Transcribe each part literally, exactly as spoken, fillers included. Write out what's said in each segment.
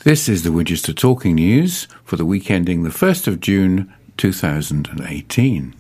This is the Winchester Talking News for the week ending the first of June two thousand eighteen.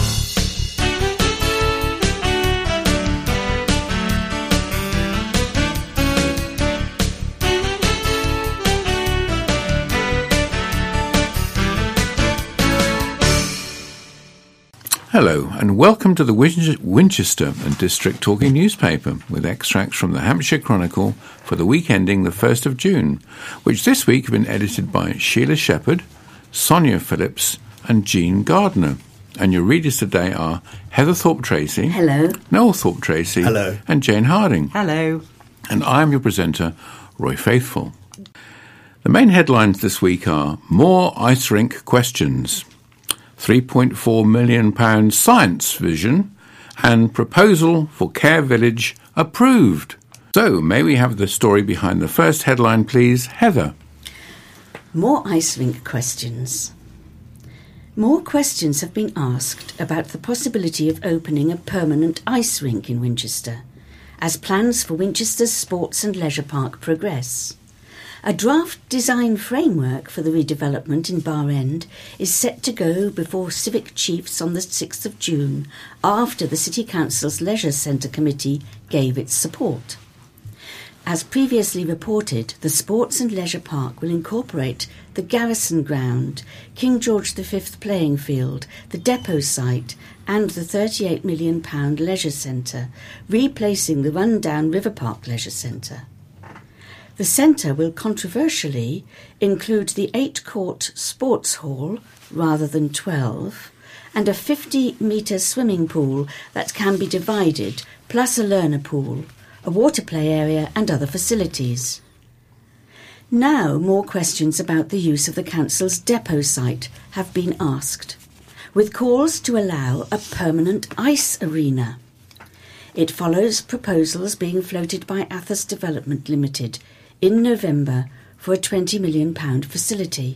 Hello and welcome to the Winchester and District Talking newspaper with extracts from the Hampshire Chronicle for the week ending the first of June, which this week have been edited by Sheila Shepherd, Sonia Phillips and Jean Gardner. And your readers today are Heather Thorpe-Tracy. Hello. Noel Thorpe-Tracy. Hello. And Jane Harding. Hello. And I am your presenter, Roy Faithfull. The main headlines this week are More Ice Rink Questions, three point four million pounds science vision, and proposal for Care Village approved. So, may we have the story behind the first headline, please, Heather? More ice rink questions. More questions have been asked about the possibility of opening a permanent ice rink in Winchester, as plans for Winchester's Sports and Leisure Park progress. A draft design framework for the redevelopment in Bar End is set to go before Civic Chiefs on the sixth of June, after the City Council's Leisure Centre Committee gave its support. As previously reported, the Sports and Leisure Park will incorporate the Garrison Ground, King George the Fifth playing field, the depot site and the thirty-eight million pounds leisure centre, replacing the run-down River Park Leisure Centre. The centre will controversially include the eight-court sports hall rather than twelve, and a fifty-metre swimming pool that can be divided, plus a learner pool, a water play area and other facilities. Now more questions about the use of the council's depot site have been asked, with calls to allow a permanent ice arena. It follows proposals being floated by Athos Development Limited in November for a twenty million pounds facility.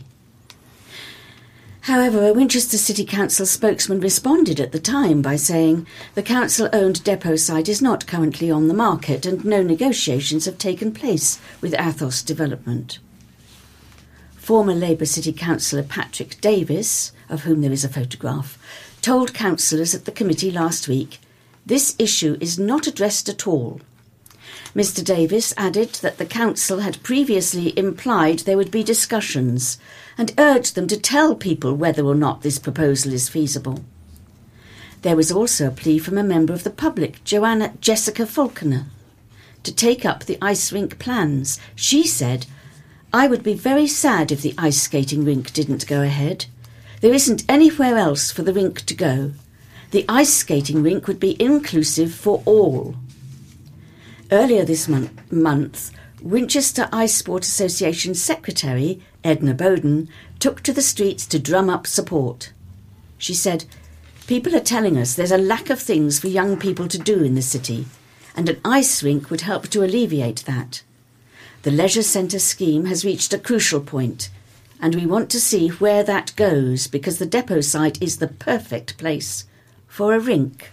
However, a Winchester City Council spokesman responded at the time by saying the council-owned depot site is not currently on the market and no negotiations have taken place with Athos Development. Former Labour City Councillor Patrick Davis, of whom there is a photograph, told councillors at the committee last week, "This issue is not addressed at all." Mister Davis added that the council had previously implied there would be discussions and urged them to tell people whether or not this proposal is feasible. There was also a plea from a member of the public, Joanna Jessica Falconer, to take up the ice rink plans. She said, "I would be very sad if the ice skating rink didn't go ahead. There isn't anywhere else for the rink to go. The ice skating rink would be inclusive for all." Earlier this mon- month, Winchester Ice Sport Association Secretary Edna Bowden took to the streets to drum up support. She said, "People are telling us there's a lack of things for young people to do in the city, and an ice rink would help to alleviate that. The leisure centre scheme has reached a crucial point, and we want to see where that goes because the depot site is the perfect place for a rink."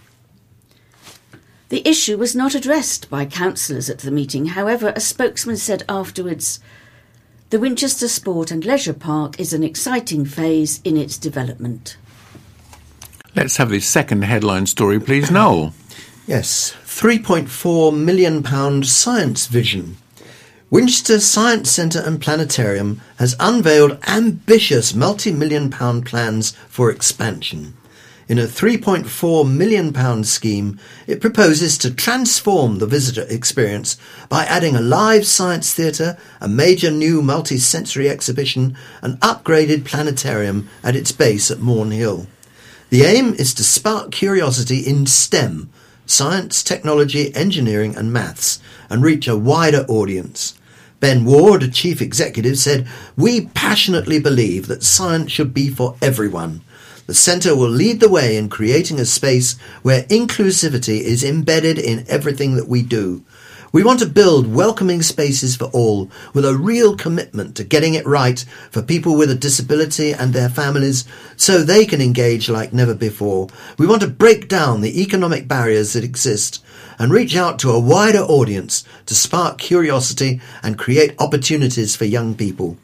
The issue was not addressed by councillors at the meeting. However, a spokesman said afterwards, "The Winchester Sport and Leisure Park is an exciting phase in its development." Let's have the second headline story, please, Noel. Yes, three point four million pounds science vision. Winchester Science Centre and Planetarium has unveiled ambitious multi-million pound plans for expansion. In a three point four million pounds scheme, it proposes to transform the visitor experience by adding a live science theatre, a major new multi-sensory exhibition, and upgraded planetarium at its base at Morn Hill. The aim is to spark curiosity in STEM, science, technology, engineering and maths, and reach a wider audience. Ben Ward, chief executive, said, "We passionately believe that science should be for everyone. The centre will lead the way in creating a space where inclusivity is embedded in everything that we do. We want to build welcoming spaces for all, with a real commitment to getting it right for people with a disability and their families, so they can engage like never before. We want to break down the economic barriers that exist and reach out to a wider audience to spark curiosity and create opportunities for young people.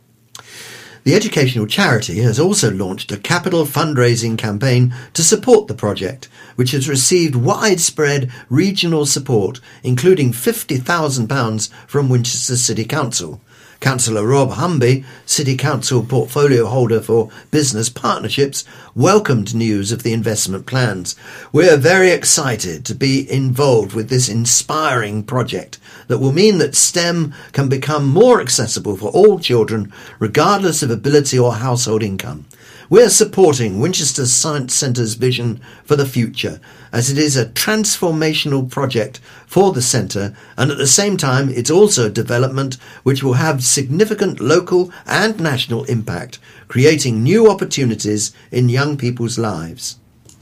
The educational charity has also launched a capital fundraising campaign to support the project, which has received widespread regional support, including fifty thousand pounds from Winchester City Council. Councillor Rob Humby, City Council portfolio holder for business partnerships, welcomed news of the investment plans. We're very excited to be involved with this inspiring project that will mean that STEM can become more accessible for all children, regardless of ability or household income. We're supporting Winchester Science Centre's vision for the future, as it is a transformational project for the centre, and at the same time it's also a development which will have significant local and national impact, creating new opportunities in young people's lives.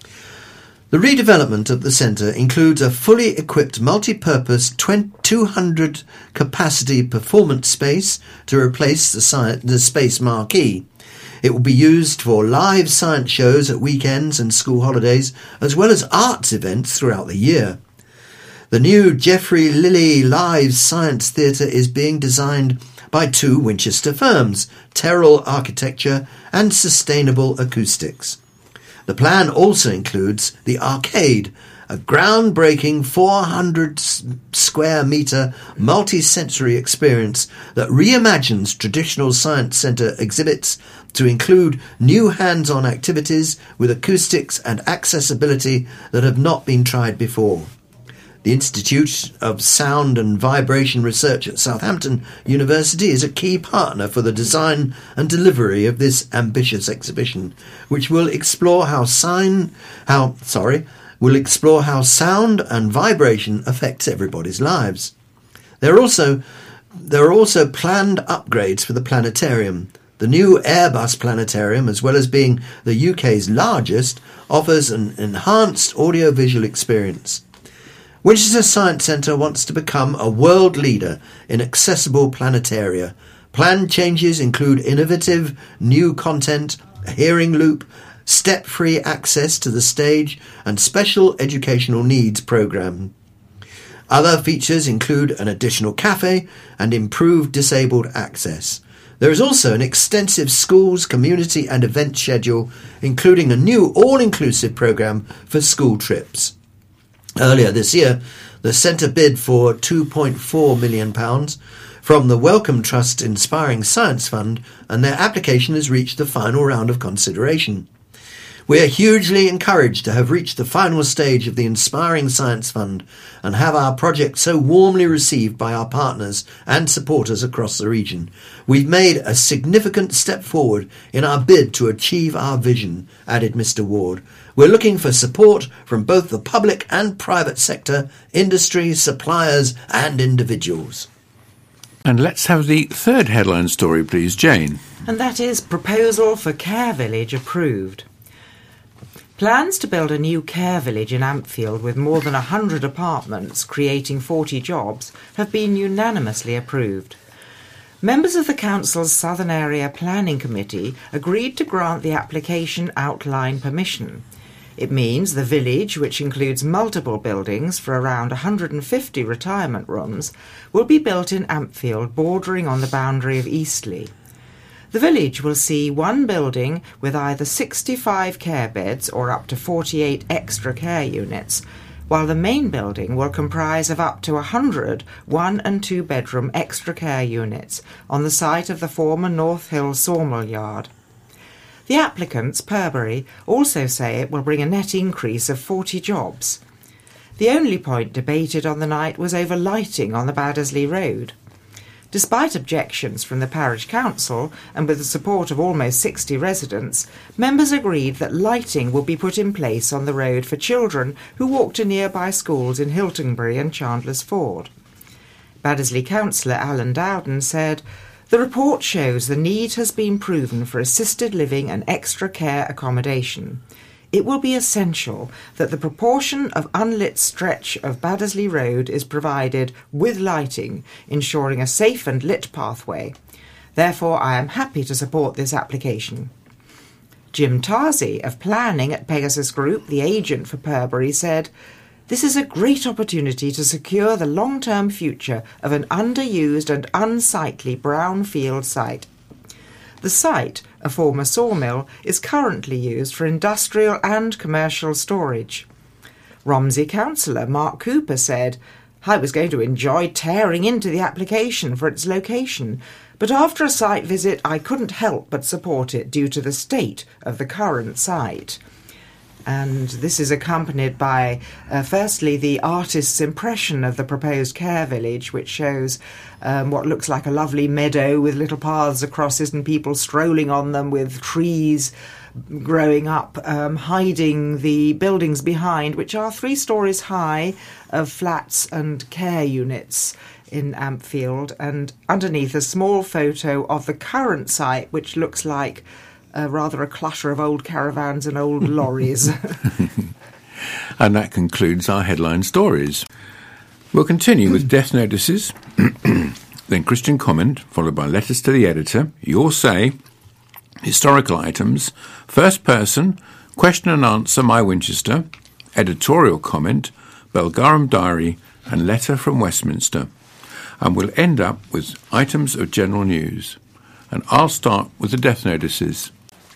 The redevelopment of the centre includes a fully equipped multi-purpose two hundred capacity performance space to replace the, sci- the space marquee. It will be used for live science shows at weekends and school holidays, as well as arts events throughout the year. The new Geoffrey Lilly Live Science Theatre is being designed by two Winchester firms, Terrell Architecture and Sustainable Acoustics. The plan also includes the Arcade, a groundbreaking four hundred square metre multi-sensory experience that reimagines traditional science centre exhibits to include new hands-on activities with acoustics and accessibility that have not been tried before. The Institute of Sound and Vibration Research at Southampton University is a key partner for the design and delivery of this ambitious exhibition, which will explore how sign, how sorry, will explore how sound and vibration affects everybody's lives. There are also there are also planned upgrades for the planetarium. The new Airbus Planetarium, as well as being the U K's largest, offers an enhanced audiovisual experience. Winchester Science Centre wants to become a world leader in accessible planetaria. Planned changes include innovative new content, a hearing loop, step-free access to the stage, and special educational needs programme. Other features include an additional cafe and improved disabled access. There is also an extensive schools, community and event schedule, including a new all-inclusive programme for school trips. Earlier this year, the centre bid for two point four million pounds from the Wellcome Trust Inspiring Science Fund, and their application has reached the final round of consideration. We are hugely encouraged to have reached the final stage of the Inspiring Science Fund and have our project so warmly received by our partners and supporters across the region. We've made a significant step forward in our bid to achieve our vision, added Mister Ward. We're looking for support from both the public and private sector, industry, suppliers and individuals. And let's have the third headline story, please, Jane. And that is proposal for care village approved. Plans to build a new care village in Ampfield with more than one hundred apartments, creating forty jobs, have been unanimously approved. Members of the Council's Southern Area Planning Committee agreed to grant the application outline permission. It means the village, which includes multiple buildings for around one hundred fifty retirement rooms, will be built in Ampfield, bordering on the boundary of Eastleigh. The village will see one building with either sixty-five care beds or up to forty-eight extra care units, while the main building will comprise of up to one hundred one- and two-bedroom extra care units on the site of the former North Hill sawmill yard. The applicants, Purbury, also say it will bring a net increase of forty jobs. The only point debated on the night was over lighting on the Baddesley Road. Despite objections from the parish council and with the support of almost sixty residents, members agreed that lighting will be put in place on the road for children who walk to nearby schools in Hiltonbury and Chandler's Ford. Baddesley councillor Alan Dowden said, "The report shows the need has been proven for assisted living and extra care accommodation. it will be essential that the proportion of unlit stretch of Baddesley Road is provided with lighting, ensuring a safe and lit pathway. Therefore, I am happy to support this application. Jim Tarsey of Planning at Pegasus Group, the agent for Purbury, said, "This is a great opportunity to secure the long-term future of an underused and unsightly brownfield site. The site, a former sawmill, is currently used for industrial and commercial storage." Romsey councillor Mark Cooper said, "I was going to enjoy tearing into the application for its location, but after a site visit I couldn't help but support it due to the state of the current site." And this is accompanied by, uh, firstly, the artist's impression of the proposed care village, which shows um, what looks like a lovely meadow with little paths across it and people strolling on them with trees growing up, um, hiding the buildings behind, which are three stories high of flats and care units in Ampfield, and underneath a small photo of the current site, which looks like Uh, rather a clutter of old caravans and old lorries. And that concludes our headline stories. We'll continue with death notices, then Christian comment, followed by letters to the editor, your say, historical items, first person, question and answer, My Winchester, editorial comment, Belgarum Diary, and letter from Westminster. And we'll end up with items of general news. And I'll start with the death notices.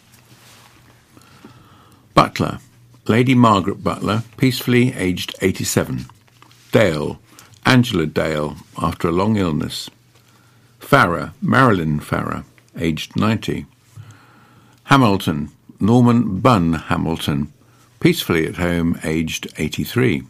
Butler, Lady Margaret Butler, peacefully aged eighty-seven. Dale, Angela Dale, after a long illness. Farrer, Marilyn Farrer, aged ninety. Hamilton, Norman Bunn Hamilton, peacefully at home, aged eighty-three.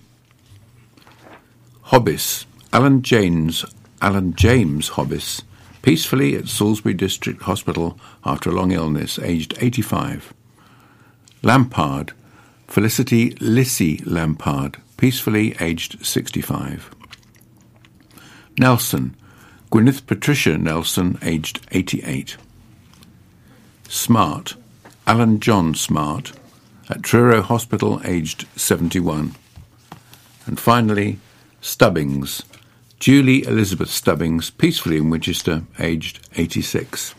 Hobbis, Alan James, Alan James Hobbis, peacefully at Salisbury District Hospital after a long illness, aged eighty-five. Lampard, Felicity Lissy Lampard, peacefully aged sixty-five. Nelson, Gwyneth Patricia Nelson, aged eighty-eight. Smart, Alan John Smart, at Truro Hospital, aged seventy-one. And finally, Stubbings, Julie Elizabeth Stubbings, peacefully in Winchester, aged eighty-six.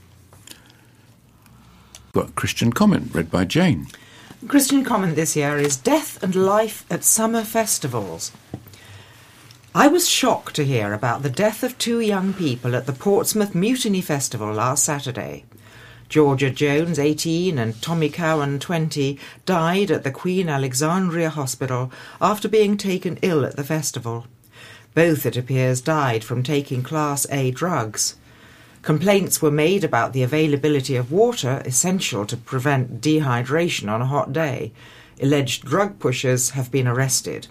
Got Christian comment read by Jane. Christian comment this year is Death and Life at Summer Festivals. I was shocked to hear about the death of two young people at the Portsmouth Mutiny Festival last Saturday. Georgia Jones, eighteen, and Tommy Cowan, twenty, died at the Queen Alexandria Hospital after being taken ill at the festival. Both, it appears, died from taking Class A drugs. Complaints were made about the availability of water essential to prevent dehydration on a hot day. Alleged drug pushers have been arrested.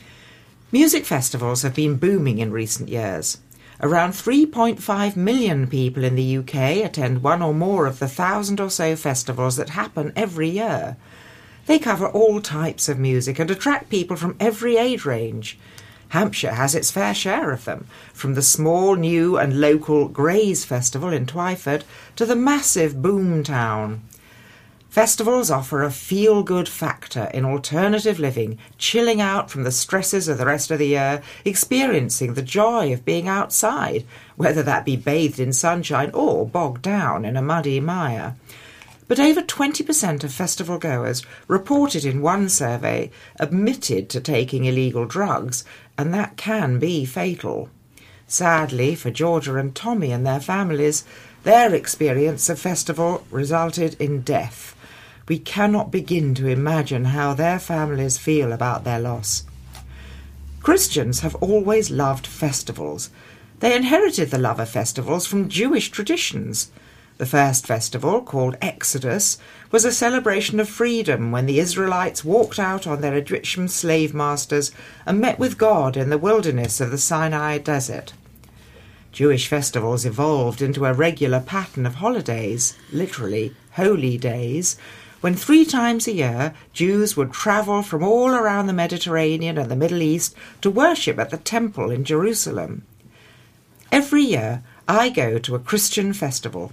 Music festivals have been booming in recent years. Around three point five million people in the U K attend one or more of the thousand or so festivals that happen every year. They cover all types of music and attract people from every age range. Hampshire has its fair share of them, from the small, new and local Grays Festival in Twyford to the massive Boomtown. Festivals offer a feel-good factor in alternative living, chilling out from the stresses of the rest of the year, experiencing the joy of being outside, whether that be bathed in sunshine or bogged down in a muddy mire. But over twenty percent of festival goers reported in one survey admitted to taking illegal drugs, and that can be fatal. Sadly for Georgia and Tommy and their families, their experience of festival resulted in death. We cannot begin to imagine how their families feel about their loss. Christians have always loved festivals. They inherited the love of festivals from Jewish traditions. The first festival, called Exodus, was a celebration of freedom when the Israelites walked out on their Egyptian slave masters and met with God in the wilderness of the Sinai desert. Jewish festivals evolved into a regular pattern of holidays, literally holy days, when three times a year Jews would travel from all around the Mediterranean and the Middle East to worship at the temple in Jerusalem. Every year I go to a Christian festival.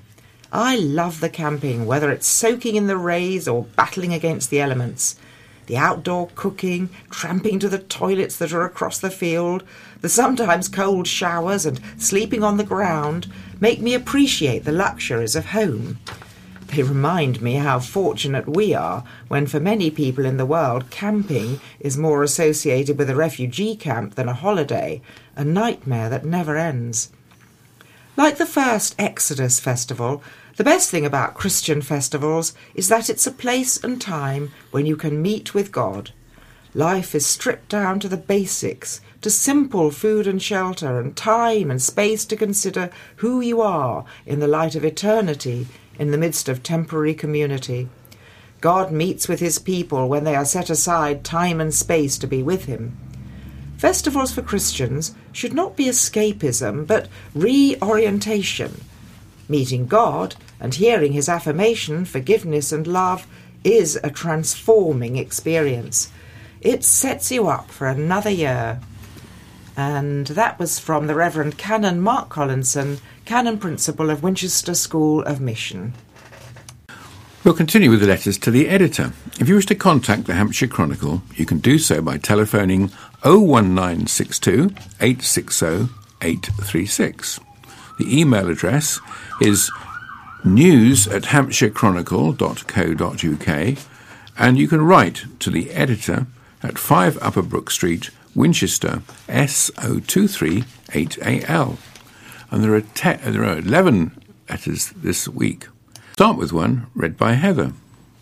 I love the camping, whether it's soaking in the rays or battling against the elements. The outdoor cooking, tramping to the toilets that are across the field, the sometimes cold showers and sleeping on the ground make me appreciate the luxuries of home. They remind me how fortunate we are when for many people in the world camping is more associated with a refugee camp than a holiday, a nightmare that never ends. Like the first Exodus festival, the best thing about Christian festivals is that it's a place and time when you can meet with God. Life is stripped down to the basics, to simple food and shelter and time and space to consider who you are in the light of eternity in the midst of temporary community. God meets with his people when they are set aside time and space to be with him. Festivals for Christians should not be escapism, but reorientation. Meeting God and hearing his affirmation, forgiveness and love is a transforming experience. It sets you up for another year. And that was from the Reverend Canon Mark Collinson, Canon Principal of Winchester School of Mission. We'll continue with the letters to the editor. If you wish to contact the Hampshire Chronicle, you can do so by telephoning oh one nine six two, eight six oh, eight three six. The email address is news at hampshire chronicle dot co dot uk, and you can write to the editor at five Upper Brook Street, Winchester, S zero two three eight A L. And there are, te- there are eleven letters this week. Start with one read by Heather.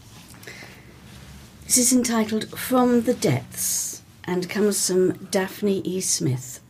This is entitled From the Depths and comes from Daphne E. Smith.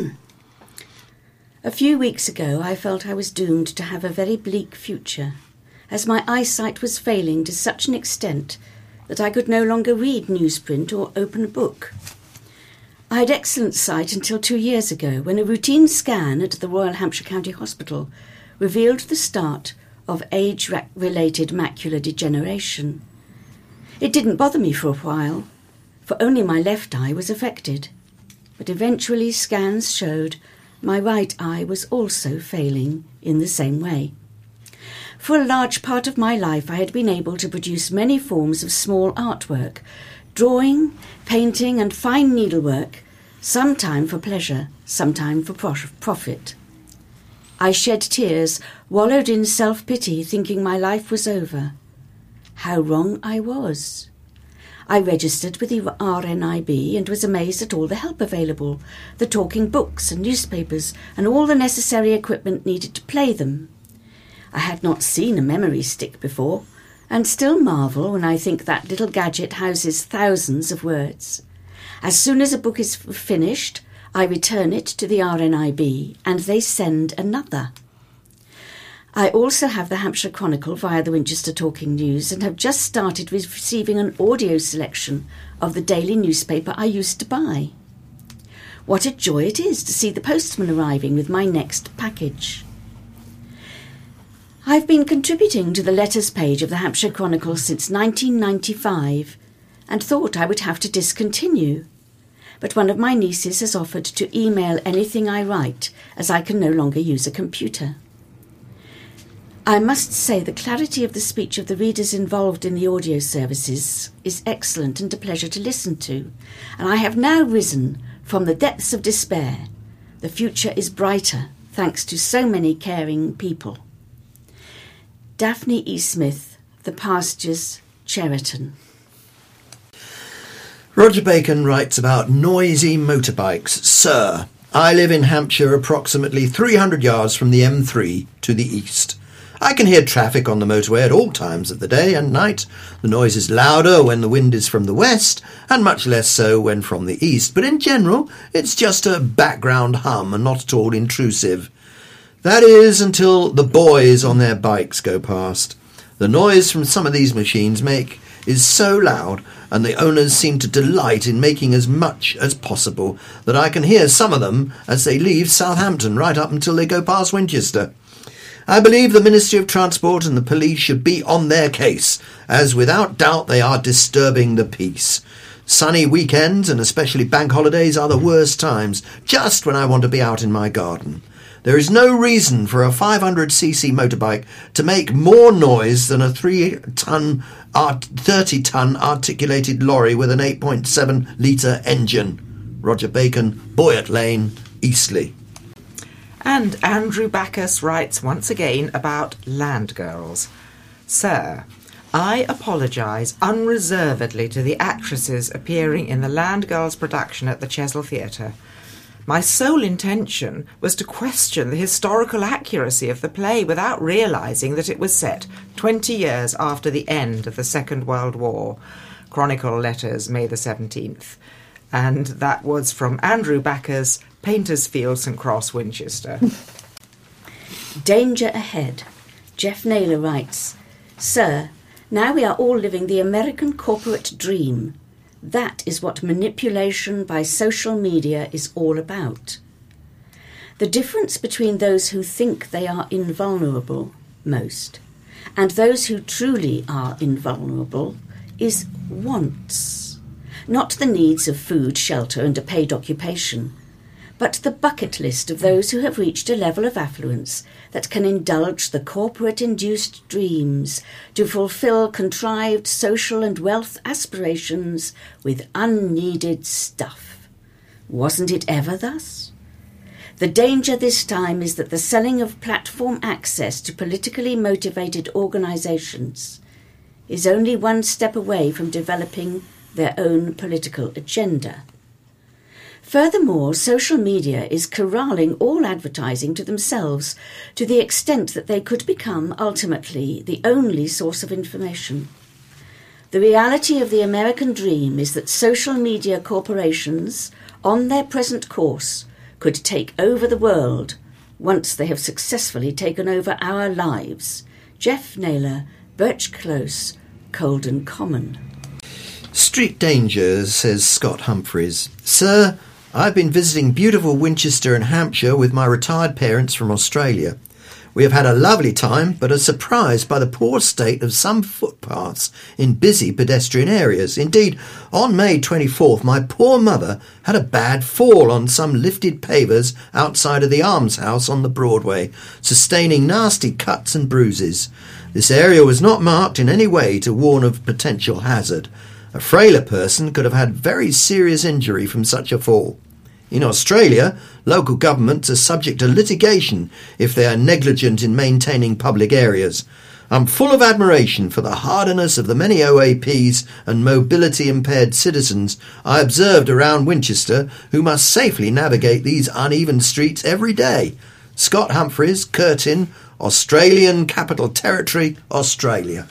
A few weeks ago I felt I was doomed to have a very bleak future, as my eyesight was failing to such an extent that I could no longer read newsprint or open a book. I had excellent sight until two years ago, when a routine scan at the Royal Hampshire County Hospital revealed the start of age-related macular degeneration. It didn't bother me for a while, for only my left eye was affected, but eventually scans showed my right eye was also failing in the same way. For a large part of my life I had been able to produce many forms of small artwork, drawing, painting and fine needlework, sometime for pleasure, sometime for profit. I shed tears, wallowed in self-pity, thinking my life was over. How wrong I was. I registered with the R N I B and was amazed at all the help available, the talking books and newspapers, and all the necessary equipment needed to play them. I had not seen a memory stick before, and still marvel when I think that little gadget houses thousands of words. As soon as a book is finished, I return it to the R N I B, and they send another. I also have the Hampshire Chronicle via the Winchester Talking News and have just started receiving an audio selection of the daily newspaper I used to buy. What a joy it is to see the postman arriving with my next package. I've been contributing to the letters page of the Hampshire Chronicle since nineteen ninety-five and thought I would have to discontinue. But one of my nieces has offered to email anything I write, as I can no longer use a computer. I must say the clarity of the speech of the readers involved in the audio services is excellent and a pleasure to listen to, and I have now risen from the depths of despair. The future is brighter, thanks to so many caring people. Daphne E. Smith, The Pastures, Cheriton. Roger Bacon writes about noisy motorbikes. Sir, I live in Hampshire, approximately three hundred yards from the M three to the east. I can hear traffic on the motorway at all times of the day and night. The noise is louder when the wind is from the west, and much less so when from the east, but in general it's just a background hum and not at all intrusive. That is, until the boys on their bikes go past. The noise from some of these machines make is so loud, and the owners seem to delight in making as much as possible, that I can hear some of them as they leave Southampton right up until they go past Winchester. I believe the Ministry of Transport and the police should be on their case, as without doubt they are disturbing the peace. Sunny weekends, and especially bank holidays, are the worst times, just when I want to be out in my garden. There is no reason for a five hundred c c motorbike to make more noise than a three ton, thirty ton articulated lorry with an eight point seven litre engine. Roger Bacon, Boyett Lane, Eastleigh. And Andrew Bacchus writes once again about Land Girls. Sir, I apologise unreservedly to the actresses appearing in the Land Girls production at the Chesil Theatre. My sole intention was to question the historical accuracy of the play without realising that it was set twenty years after the end of the Second World War. Chronicle Letters, May the seventeenth. And that was from Andrew Bacchus, Paintersfield, St Cross, Winchester. Danger ahead. Jeff Naylor writes, Sir, now we are all living the American corporate dream. That is what manipulation by social media is all about. The difference between those who think they are invulnerable, most, and those who truly are invulnerable is wants. Not the needs of food, shelter and a paid occupation, but the bucket list of those who have reached a level of affluence that can indulge the corporate-induced dreams to fulfil contrived social and wealth aspirations with unneeded stuff. Wasn't it ever thus? The danger this time is that the selling of platform access to politically motivated organisations is only one step away from developing their own political agenda. Furthermore, social media is corralling all advertising to themselves to the extent that they could become, ultimately, the only source of information. The reality of the American dream is that social media corporations, on their present course, could take over the world once they have successfully taken over our lives. Jeff Naylor, Birch Close, Colden Common. Street danger, says Scott Humphreys. Sir, I've been visiting beautiful Winchester and Hampshire with my retired parents from Australia. We have had a lovely time, but are surprised by the poor state of some footpaths in busy pedestrian areas. Indeed, on May twenty-fourth, my poor mother had a bad fall on some lifted pavers outside of the almshouse on the Broadway, sustaining nasty cuts and bruises. This area was not marked in any way to warn of potential hazard. A frailer person could have had very serious injury from such a fall. In Australia, local governments are subject to litigation if they are negligent in maintaining public areas. I'm full of admiration for the hardiness of the many O A Ps and mobility-impaired citizens I observed around Winchester who must safely navigate these uneven streets every day. Scott Humphreys, Curtin, Australian Capital Territory, Australia.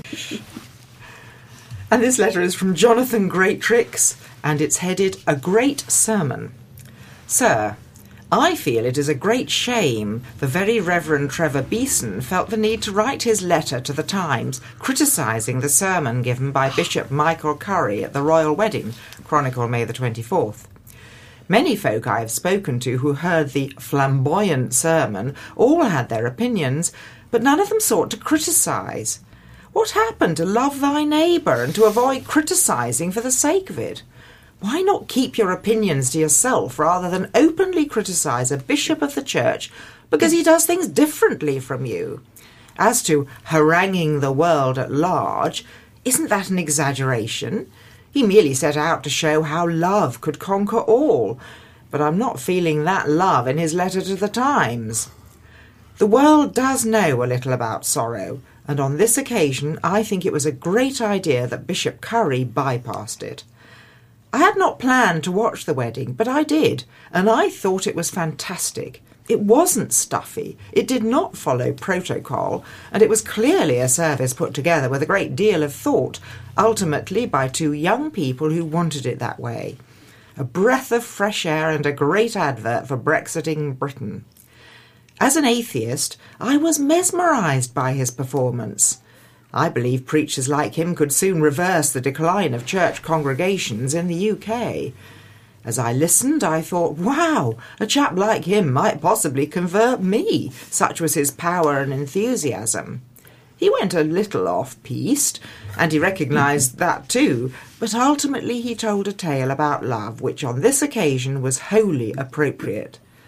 And this letter is from Jonathan Greatrix, and it's headed, A Great Sermon. Sir, I feel it is a great shame the very Reverend Trevor Beeson felt the need to write his letter to the Times criticising the sermon given by Bishop Michael Curry at the royal wedding, Chronicle May the twenty-fourth. Many folk I have spoken to who heard the flamboyant sermon all had their opinions, but none of them sought to criticise. What happened to love thy neighbour and to avoid criticising for the sake of it? Why not keep your opinions to yourself rather than openly criticise a bishop of the church because he does things differently from you? As to haranguing the world at large, isn't that an exaggeration? He merely set out to show how love could conquer all, but I'm not feeling that love in his letter to the Times. The world does know a little about sorrow, and on this occasion I think it was a great idea that Bishop Curry bypassed it. I had not planned to watch the wedding, but I did, and I thought it was fantastic. It wasn't stuffy, it did not follow protocol, and it was clearly a service put together with a great deal of thought, ultimately by two young people who wanted it that way. A breath of fresh air and a great advert for Brexiting Britain. As an atheist, I was mesmerised by his performance. I believe preachers like him could soon reverse the decline of church congregations in the U K. As I listened, I thought, wow, a chap like him might possibly convert me, such was his power and enthusiasm. He went a little off-piste, and he recognised that too, but ultimately he told a tale about love which on this occasion was wholly appropriate.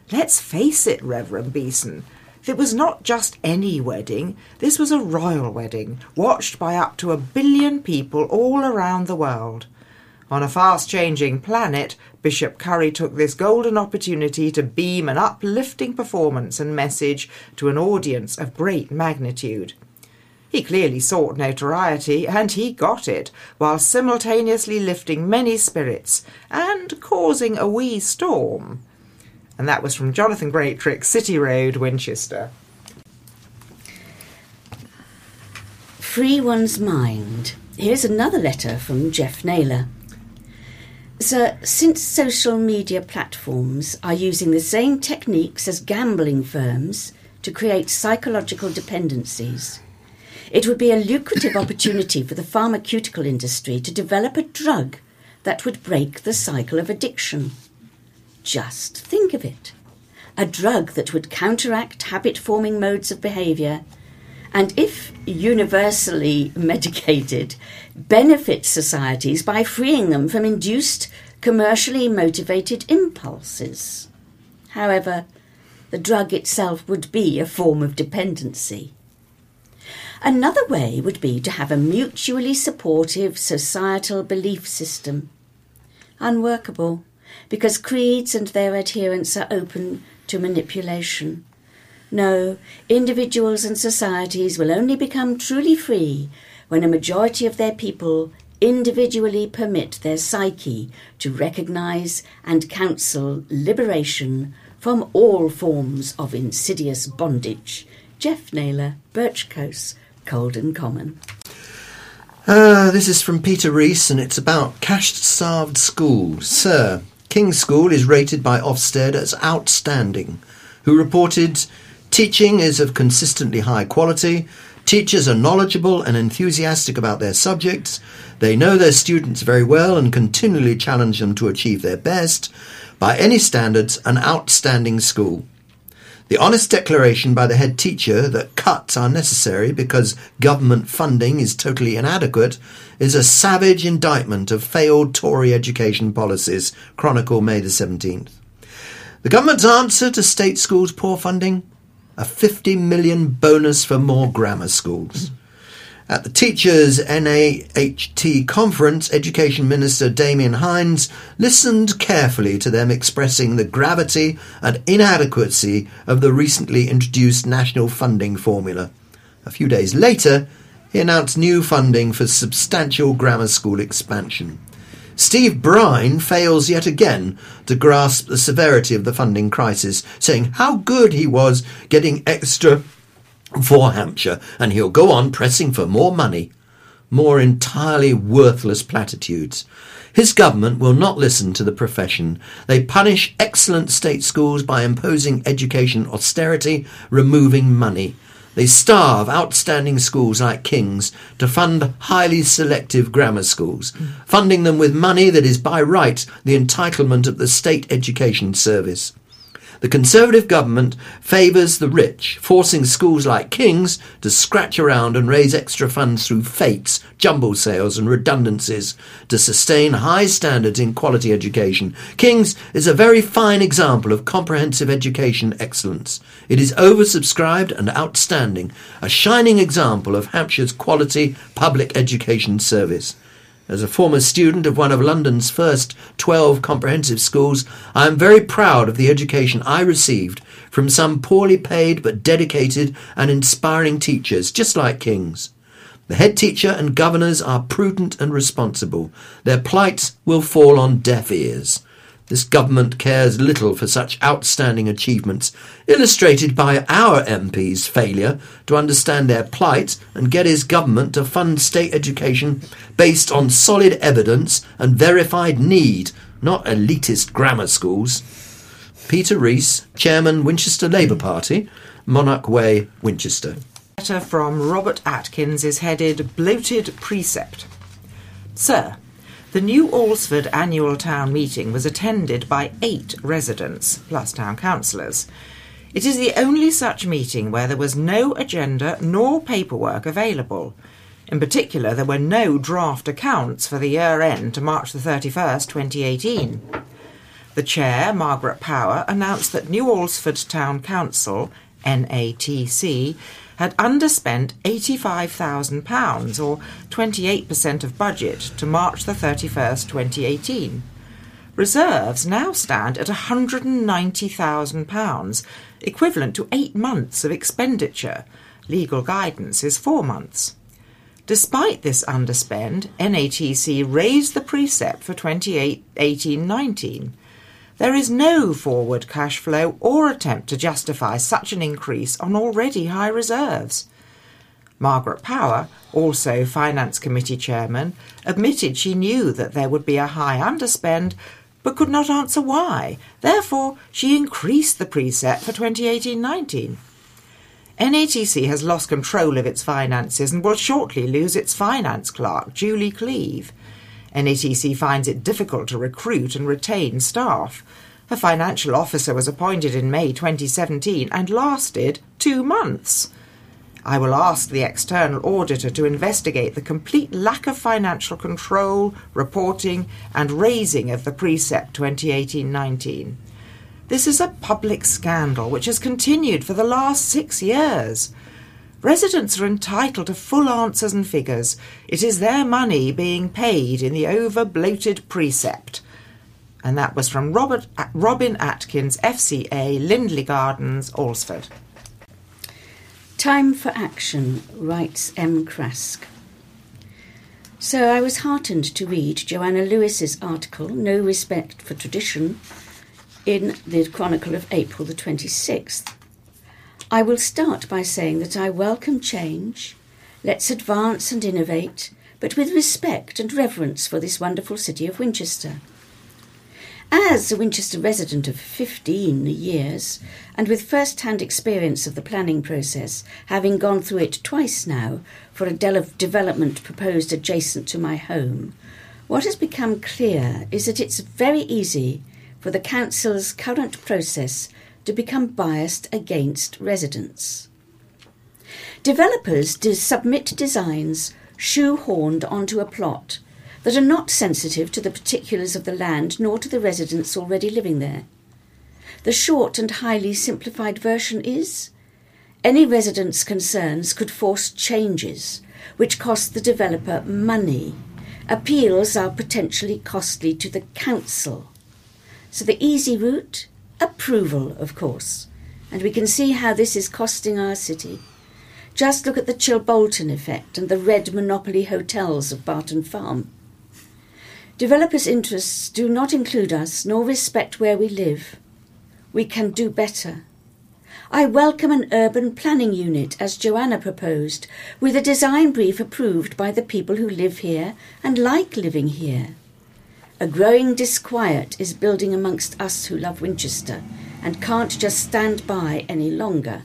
Let's face it, Reverend Beeson, it was not just any wedding, this was a royal wedding, watched by up to a billion people all around the world. On a fast-changing planet, Bishop Curry took this golden opportunity to beam an uplifting performance and message to an audience of great magnitude. He clearly sought notoriety, and he got it, while simultaneously lifting many spirits and causing a wee storm. And that was from Jonathan Greatrick, City Road, Winchester. Free one's mind. Here's another letter from Jeff Naylor. Sir, since social media platforms are using the same techniques as gambling firms to create psychological dependencies, it would be a lucrative opportunity for the pharmaceutical industry to develop a drug that would break the cycle of addiction. Just think of it. A drug that would counteract habit-forming modes of behaviour and, if universally medicated, benefit societies by freeing them from induced, commercially motivated impulses. However, the drug itself would be a form of dependency. Another way would be to have a mutually supportive societal belief system. Unworkable, because creeds and their adherents are open to manipulation. No, individuals and societies will only become truly free when a majority of their people individually permit their psyche to recognise and counsel liberation from all forms of insidious bondage. Jeff Naylor, Birchcote, Colden Common. Uh, this is from Peter Rees, and it's about cash-starved schools. Sir, King's School is rated by Ofsted as outstanding, who reported, teaching is of consistently high quality, teachers are knowledgeable and enthusiastic about their subjects, they know their students very well and continually challenge them to achieve their best. By any standards, an outstanding school. The honest declaration by the head teacher that cuts are necessary because government funding is totally inadequate is a savage indictment of failed Tory education policies. Chronicle, May the seventeenth. The government's answer to state schools' poor funding? A fifty million bonus for more grammar schools. At the Teachers' N A H T conference, Education Minister Damien Hinds listened carefully to them expressing the gravity and inadequacy of the recently introduced national funding formula. A few days later, he announced new funding for substantial grammar school expansion. Steve Brine fails yet again to grasp the severity of the funding crisis, saying how good he was getting extra for Hampshire, and he'll go on pressing for more money. More entirely worthless platitudes. His government will not listen to the profession. They punish excellent state schools by imposing education austerity, removing money. They starve outstanding schools like King's to fund highly selective grammar schools, funding them with money that is by right the entitlement of the State Education Service. The Conservative government favours the rich, forcing schools like King's to scratch around and raise extra funds through fates, jumble sales and redundancies to sustain high standards in quality education. King's is a very fine example of comprehensive education excellence. It is oversubscribed and outstanding, a shining example of Hampshire's quality public education service. As a former student of one of London's first twelve comprehensive schools, I am very proud of the education I received from some poorly paid but dedicated and inspiring teachers, just like King's. The head teacher and governors are prudent and responsible. Their plight will fall on deaf ears. This government cares little for such outstanding achievements, illustrated by our M P's failure to understand their plight and get his government to fund state education based on solid evidence and verified need, not elitist grammar schools. Peter Rees, Chairman, Winchester Labour Party, Monarch Way, Winchester. A letter from Robert Atkins is headed Bloated Precept. Sir, the new Alresford annual town meeting was attended by eight residents, plus town councillors. It is the only such meeting where there was no agenda nor paperwork available. In particular, there were no draft accounts for the year end to March the thirty-first, twenty eighteen. The chair, Margaret Power, announced that New Alresford Town Council, N A T C, had underspent eighty-five thousand pounds, or twenty-eight percent of budget, to March the thirty-first, twenty eighteen. Reserves now stand at one hundred ninety thousand pounds, equivalent to eight months of expenditure. Legal guidance is four months. Despite this underspend, N A T C raised the precept for twenty eighteen nineteen. There is no forward cash flow or attempt to justify such an increase on already high reserves. Margaret Power, also Finance Committee Chairman, admitted she knew that there would be a high underspend, but could not answer why. Therefore, she increased the precept for twenty eighteen nineteen. N A T C has lost control of its finances and will shortly lose its finance clerk, Julie Cleave. N A T C finds it difficult to recruit and retain staff. A financial officer was appointed in May twenty seventeen and lasted two months. I will ask the external auditor to investigate the complete lack of financial control, reporting and raising of the precept twenty eighteen nineteen. This is a public scandal which has continued for the last six years. Residents are entitled to full answers and figures. It is their money being paid in the over-bloated precept. And that was from Robert, Robin Atkins, F C A, Lindley Gardens, Alresford. Time for action, writes M. Krask. So I was heartened to read Joanna Lewis's article, No Respect for Tradition, in the Chronicle of April the twenty-sixth. I will start by saying that I welcome change. Let's advance and innovate, but with respect and reverence for this wonderful city of Winchester. As a Winchester resident of fifteen years, and with first-hand experience of the planning process, having gone through it twice now for a de- development proposed adjacent to my home, what has become clear is that it's very easy for the council's current process to become biased against residents. Developers do submit designs shoehorned onto a plot that are not sensitive to the particulars of the land nor to the residents already living there. The short and highly simplified version is, any residents' concerns could force changes which cost the developer money. Appeals are potentially costly to the council. So the easy route? Approval, of course. And we can see how this is costing our city. Just look at the Chilbolton effect and the red monopoly hotels of Barton Farm. Developers' interests do not include us nor respect where we live. We can do better. I welcome an urban planning unit, as Joanna proposed, with a design brief approved by the people who live here and like living here. A growing disquiet is building amongst us who love Winchester and can't just stand by any longer.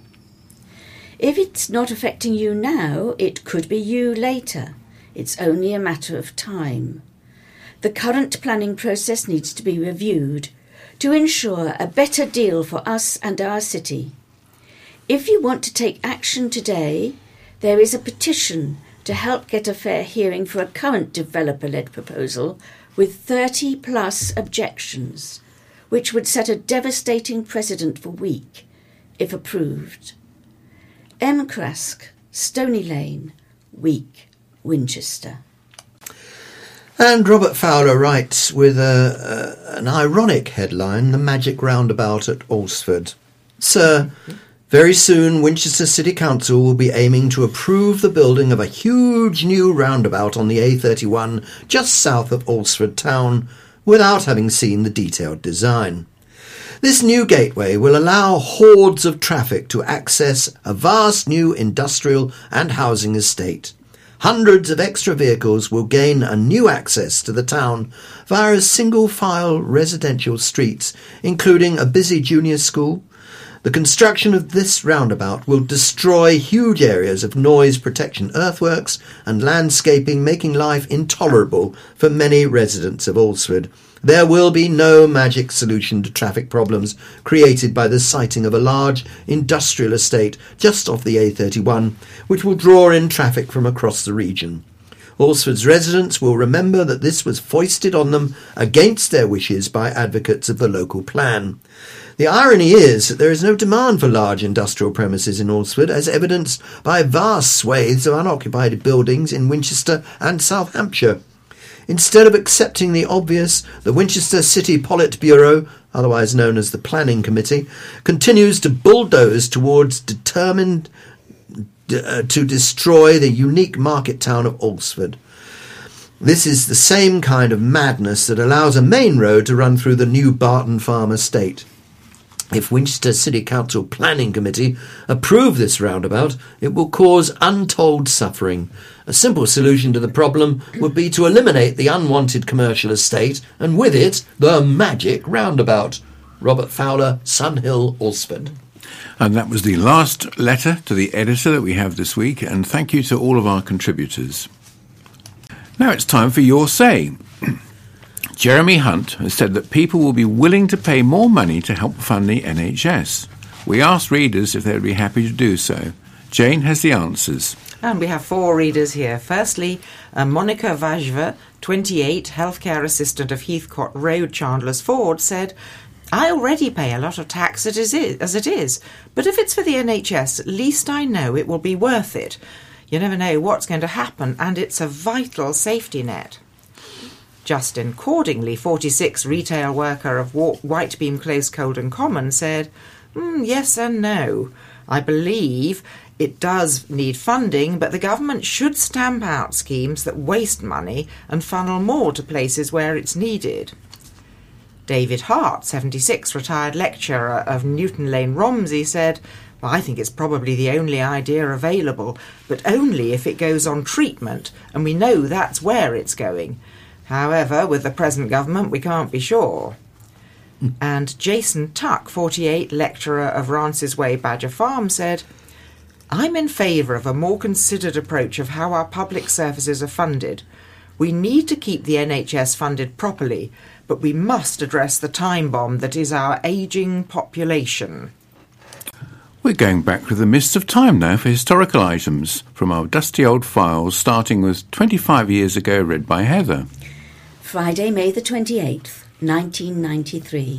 If it's not affecting you now, it could be you later. It's only a matter of time. The current planning process needs to be reviewed to ensure a better deal for us and our city. If you want to take action today, there is a petition to help get a fair hearing for a current developer-led proposal with thirty plus objections, which would set a devastating precedent for Week, if approved. M. Krask, Stony Lane, Week, Winchester. And Robert Fowler writes with a, a, an ironic headline, The Magic Roundabout at Alresford. Sir, very soon Winchester City Council will be aiming to approve the building of a huge new roundabout on the A thirty-one just south of Alresford town without having seen the detailed design. This new gateway will allow hordes of traffic to access a vast new industrial and housing estate. Hundreds of extra vehicles will gain a new access to the town via single-file residential streets, including a busy junior school. The construction of this roundabout will destroy huge areas of noise protection earthworks and landscaping, making life intolerable for many residents of Alresford. There will be no magic solution to traffic problems created by the siting of a large industrial estate just off the A thirty-one, which will draw in traffic from across the region. Alresford's residents will remember that this was foisted on them against their wishes by advocates of the local plan. The irony is that there is no demand for large industrial premises in Alresford, as evidenced by vast swathes of unoccupied buildings in Winchester and South Hampshire. Instead of accepting the obvious, the Winchester City Politburo, otherwise known as the Planning Committee, continues to bulldoze towards determined uh, to destroy the unique market town of Alresford. This is the same kind of madness that allows a main road to run through the new Barton Farm estate. If Winchester City Council Planning Committee approve this roundabout, it will cause untold suffering. A simple solution to the problem would be to eliminate the unwanted commercial estate and with it the magic roundabout. Robert Fowler, Sunhill, Alresford. And that was the last letter to the editor that we have this week, and thank you to all of our contributors. Now it's time for Your Say. Jeremy Hunt has said that people will be willing to pay more money to help fund the N H S. We asked readers if they would be happy to do so. Jane has the answers. And we have four readers here. Firstly, uh, Monica Vajva, twenty-eight, healthcare assistant of Heathcote Road, Chandler's Ford, said, I already pay a lot of tax as it is, but if it's for the N H S, at least I know it will be worth it. You never know what's going to happen, and it's a vital safety net. Justin Cordingley, forty-six, retail worker of Whitebeam Close, Colden Common, said, mm, yes and no. I believe it does need funding, but the government should stamp out schemes that waste money and funnel more to places where it's needed. David Hart, seventy-six, retired lecturer of Newton Lane, Romsey, said, well, I think it's probably the only idea available, but only if it goes on treatment, and we know that's where it's going. However, with the present government, we can't be sure. And Jason Tuck, forty-eight, lecturer of Rances Way, Badger Farm, said, I'm in favour of a more considered approach of how our public services are funded. We need to keep the N H S funded properly, but we must address the time bomb that is our ageing population. We're going back to the mists of time now for historical items from our dusty old files, starting with twenty-five years ago, read by Heather. Friday, May the twenty-eighth, nineteen ninety-three.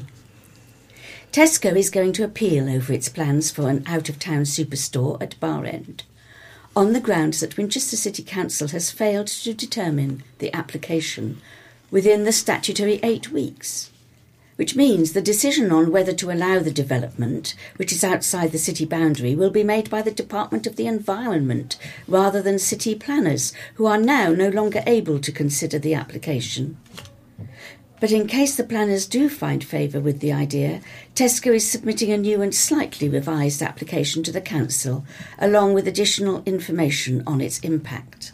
Tesco is going to appeal over its plans for an out-of-town superstore at Bar End, on the grounds that Winchester City Council has failed to determine the application within the statutory eight weeks, which means the decision on whether to allow the development, which is outside the city boundary, will be made by the Department of the Environment rather than city planners, who are now no longer able to consider the application. But in case the planners do find favour with the idea, Tesco is submitting a new and slightly revised application to the council, along with additional information on its impact.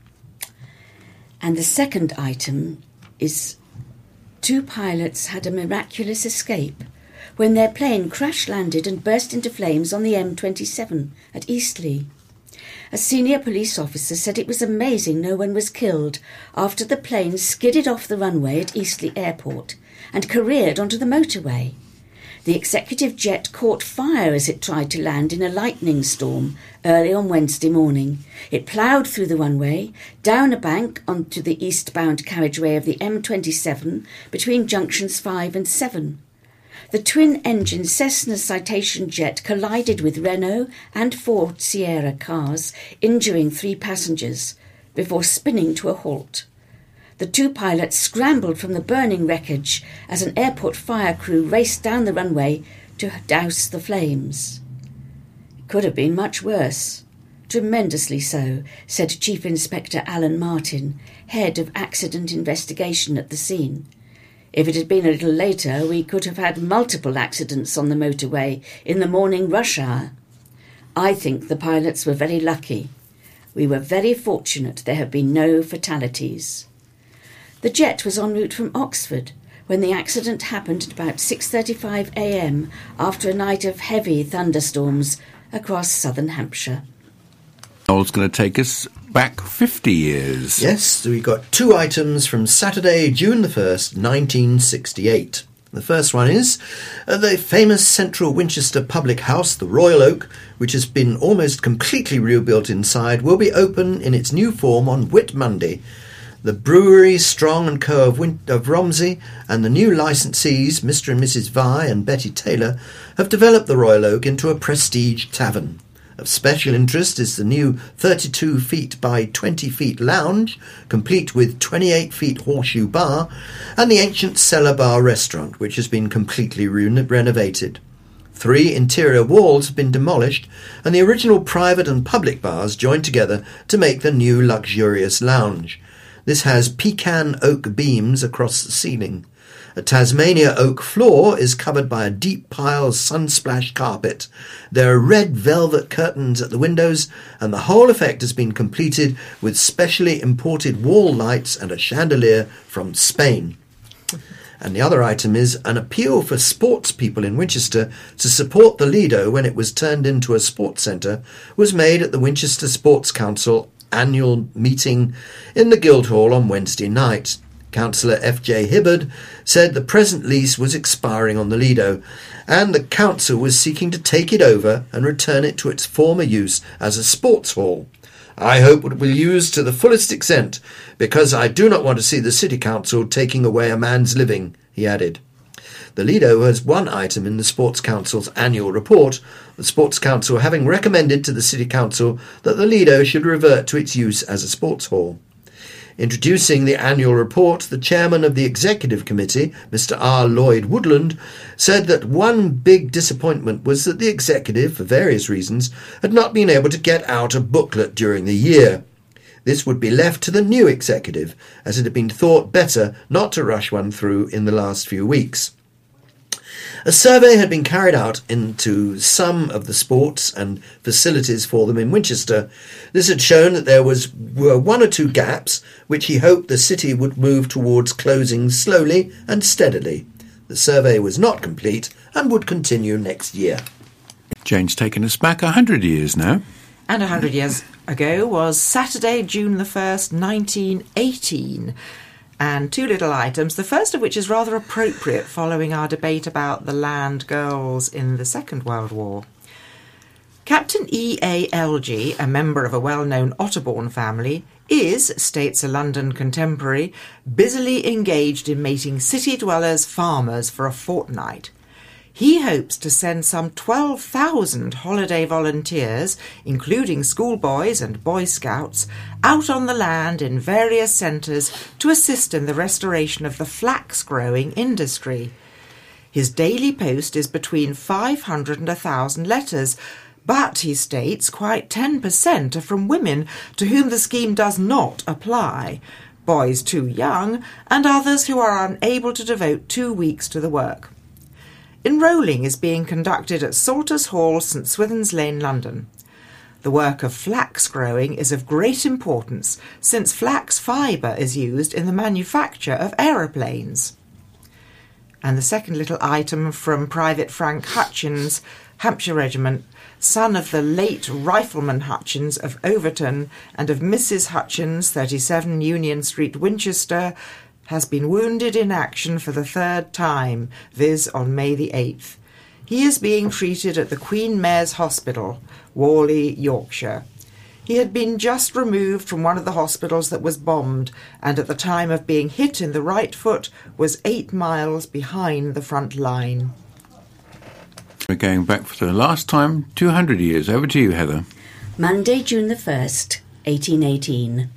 And the second item is two pilots had a miraculous escape when their plane crash-landed and burst into flames on the M twenty-seven at Eastleigh. A senior police officer said it was amazing no one was killed after the plane skidded off the runway at Eastleigh Airport and careered onto the motorway. The executive jet caught fire as it tried to land in a lightning storm early on Wednesday morning. It ploughed through the runway, down a bank onto the eastbound carriageway of the M twenty-seven between junctions five and seven. The twin-engine Cessna Citation jet collided with Renault and Ford Sierra cars, injuring three passengers, before spinning to a halt. The two pilots scrambled from the burning wreckage as an airport fire crew raced down the runway to douse the flames. It could have been much worse. Tremendously so, said Chief Inspector Alan Martin, head of accident investigation at the scene. If it had been a little later, we could have had multiple accidents on the motorway in the morning rush hour. I think the pilots were very lucky. We were very fortunate there have been no fatalities. The jet was en route from Oxford when the accident happened at about six thirty-five a m after a night of heavy thunderstorms across southern Hampshire. Noel's going to take us back fifty years. Yes, so we got two items from Saturday, June the first, nineteen sixty-eight. The first one is uh, the famous central Winchester public house, the Royal Oak, which has been almost completely rebuilt inside, will be open in its new form on Whit Monday. The brewery Strong and Co. of, Win- of Romsey and the new licensees, Mister and Missus Vi and Betty Taylor, have developed the Royal Oak into a prestige tavern. Of special interest is the new thirty-two feet by twenty feet lounge, complete with twenty-eight feet horseshoe bar, and the ancient cellar bar restaurant, which has been completely re- renovated. Three interior walls have been demolished, and the original private and public bars joined together to make the new luxurious lounge. This has pecan oak beams across the ceiling. A Tasmania oak floor is covered by a deep pile sunsplash carpet. There are red velvet curtains at the windows, and the whole effect has been completed with specially imported wall lights and a chandelier from Spain. And the other item is an appeal for sports people in Winchester to support the Lido when it was turned into a sports centre was made at the Winchester Sports Council annual meeting in the Guildhall on Wednesday night. Councillor F J Hibbard said the present lease was expiring on the Lido, and the council was seeking to take it over and return it to its former use as a sports hall. I hope it will be used to the fullest extent, because I do not want to see the City Council taking away a man's living, he added. The Lido has one item in the Sports Council's annual report, the Sports Council having recommended to the City Council that the Lido should revert to its use as a sports hall. Introducing the annual report, the chairman of the Executive Committee, Mister R. Lloyd Woodland, said that one big disappointment was that the Executive, for various reasons, had not been able to get out a booklet during the year. This would be left to the new Executive, as it had been thought better not to rush one through in the last few weeks. A survey had been carried out into some of the sports and facilities for them in Winchester. This had shown that there was were one or two gaps which he hoped the city would move towards closing slowly and steadily. The survey was not complete and would continue next year. Jane's taken us back a hundred years now. And a hundred years ago was Saturday, June the first, nineteen eighteen. And two little items, the first of which is rather appropriate following our debate about the land girls in the Second World War. Captain E A Elgee, a member of a well-known Otterbourne family, is, states a London contemporary, busily engaged in making city dwellers farmers for a fortnight. He hopes to send some twelve thousand holiday volunteers, including schoolboys and Boy Scouts, out on the land in various centres to assist in the restoration of the flax-growing industry. His daily post is between five hundred and one thousand letters, but, he states, quite ten percent are from women to whom the scheme does not apply, boys too young, and others who are unable to devote two weeks to the work. Enrolling is being conducted at Salters Hall, St Swithin's Lane, London. The work of flax growing is of great importance, since flax fibre is used in the manufacture of aeroplanes. And the second little item from Private Frank Hutchins, Hampshire Regiment, son of the late Rifleman Hutchins of Overton and of Missus Hutchins, thirty-seven Union Street, Winchester, has been wounded in action for the third time, viz. On May the eighth. He is being treated at the Queen Mare's Hospital, Whalley, Yorkshire. He had been just removed from one of the hospitals that was bombed, and at the time of being hit in the right foot was eight miles behind the front line. We're going back for the last time, two hundred years. Over to you, Heather. Monday, June the first, eighteen eighteen.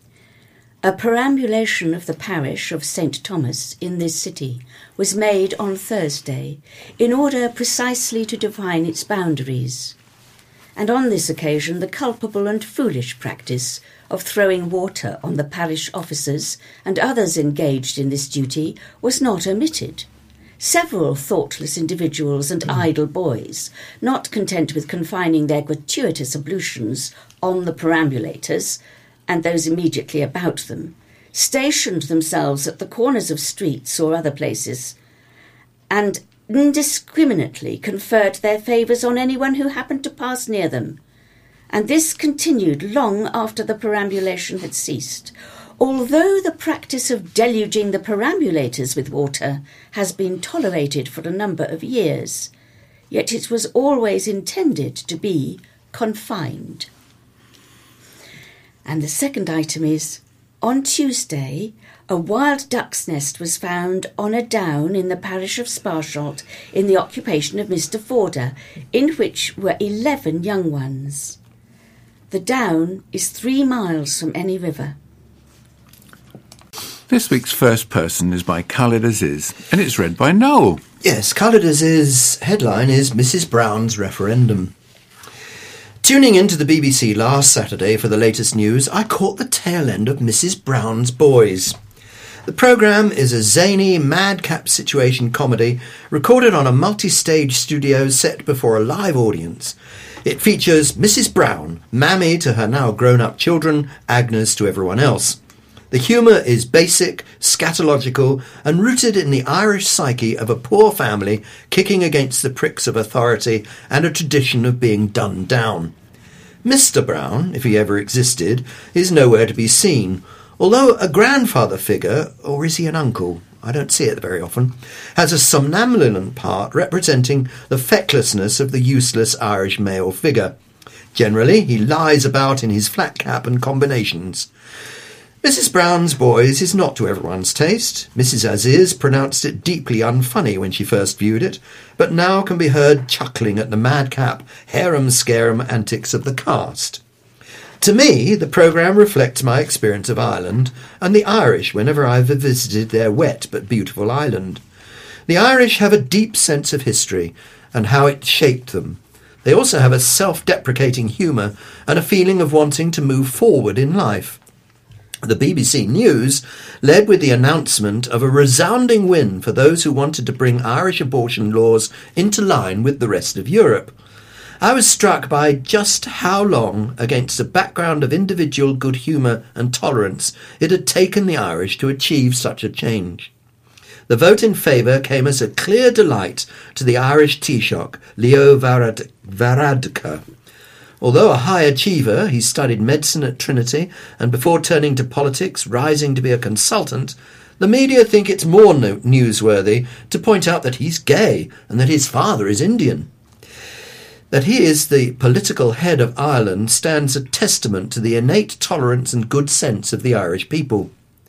A perambulation of the parish of Saint Thomas in this city was made on Thursday in order precisely to define its boundaries. And on this occasion the culpable and foolish practice of throwing water on the parish officers and others engaged in this duty was not omitted. Several thoughtless individuals and idle boys, not content with confining their gratuitous ablutions on the perambulators and those immediately about them, stationed themselves at the corners of streets or other places, and indiscriminately conferred their favours on anyone who happened to pass near them. And this continued long after the perambulation had ceased, Although the practice of deluging the perambulators with water has been tolerated for a number of years, yet it was always intended to be confined. And the second item is, on Tuesday, a wild duck's nest was found on a down in the parish of Sparshot in the occupation of Mister Forder, in which were eleven young ones. The down is three miles from any river. This week's first person is by Khalid Aziz, and it's read by Noel. Yes, Khalid Aziz's headline is Missus Brown's Referendum. Tuning into the B B C last Saturday for the latest news, I caught the tail end of Missus Brown's Boys. The programme is a zany, madcap situation comedy recorded on a multi-stage studio set before a live audience. It features Missus Brown, mammy to her now grown-up children, Agnes to everyone else. The humour is basic, scatological, and rooted in the Irish psyche of a poor family kicking against the pricks of authority and a tradition of being done down. Mister Brown, if he ever existed, is nowhere to be seen, although a grandfather figure, or is he an uncle? I don't see it very often, has a somnambulant part representing the fecklessness of the useless Irish male figure. Generally, he lies about in his flat cap and combinations. Missus Brown's Boys is not to everyone's taste. Missus Aziz pronounced it deeply unfunny when she first viewed it, but now can be heard chuckling at the madcap, harum-scarum antics of the cast. To me, the programme reflects my experience of Ireland and the Irish whenever I've visited their wet but beautiful island. The Irish have a deep sense of history and how it shaped them. They also have a self-deprecating humour and a feeling of wanting to move forward in life. The B B C News led with the announcement of a resounding win for those who wanted to bring Irish abortion laws into line with the rest of Europe. I was struck by just how long, against a background of individual good humour and tolerance, it had taken the Irish to achieve such a change. The vote in favour came as a clear delight to the Irish Taoiseach, Leo Varad- Varadkar. Although a high achiever, he studied medicine at Trinity and before turning to politics, rising to be a consultant, the media think it's more no- newsworthy to point out that he's gay and that his father is Indian. That he is the political head of Ireland stands a testament to the innate tolerance and good sense of the Irish people.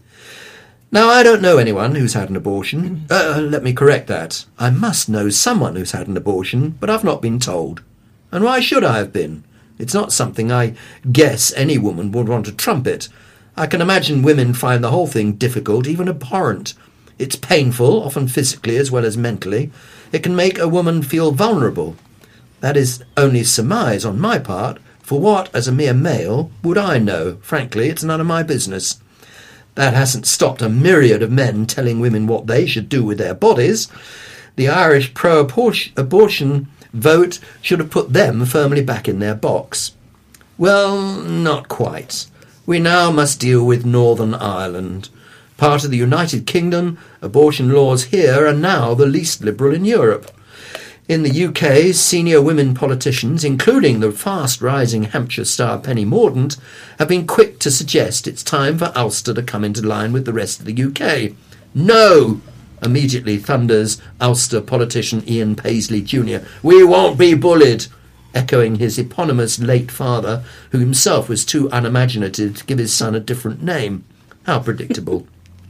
Now, I don't know anyone who's had an abortion. Uh, let me correct that. I must know someone who's had an abortion, but I've not been told. And why should I have been? It's not something I guess any woman would want to trumpet. I can imagine women find the whole thing difficult, even abhorrent. It's painful, often physically as well as mentally. It can make a woman feel vulnerable. That is only surmise on my part, for what, as a mere male, would I know? Frankly, it's none of my business. That hasn't stopped a myriad of men telling women what they should do with their bodies. The Irish pro-abortion vote should have put them firmly back in their box. Well, not quite. We now must deal with Northern Ireland. Part of the United Kingdom, abortion laws here are now the least liberal in Europe. In the U K, senior women politicians, including the fast-rising Hampshire star Penny Mordaunt, have been quick to suggest it's time for Ulster to come into line with the rest of the U K. No! Immediately thunders Ulster politician Ian Paisley Junior We won't be bullied! Echoing his eponymous late father, who himself was too unimaginative to give his son a different name. How predictable.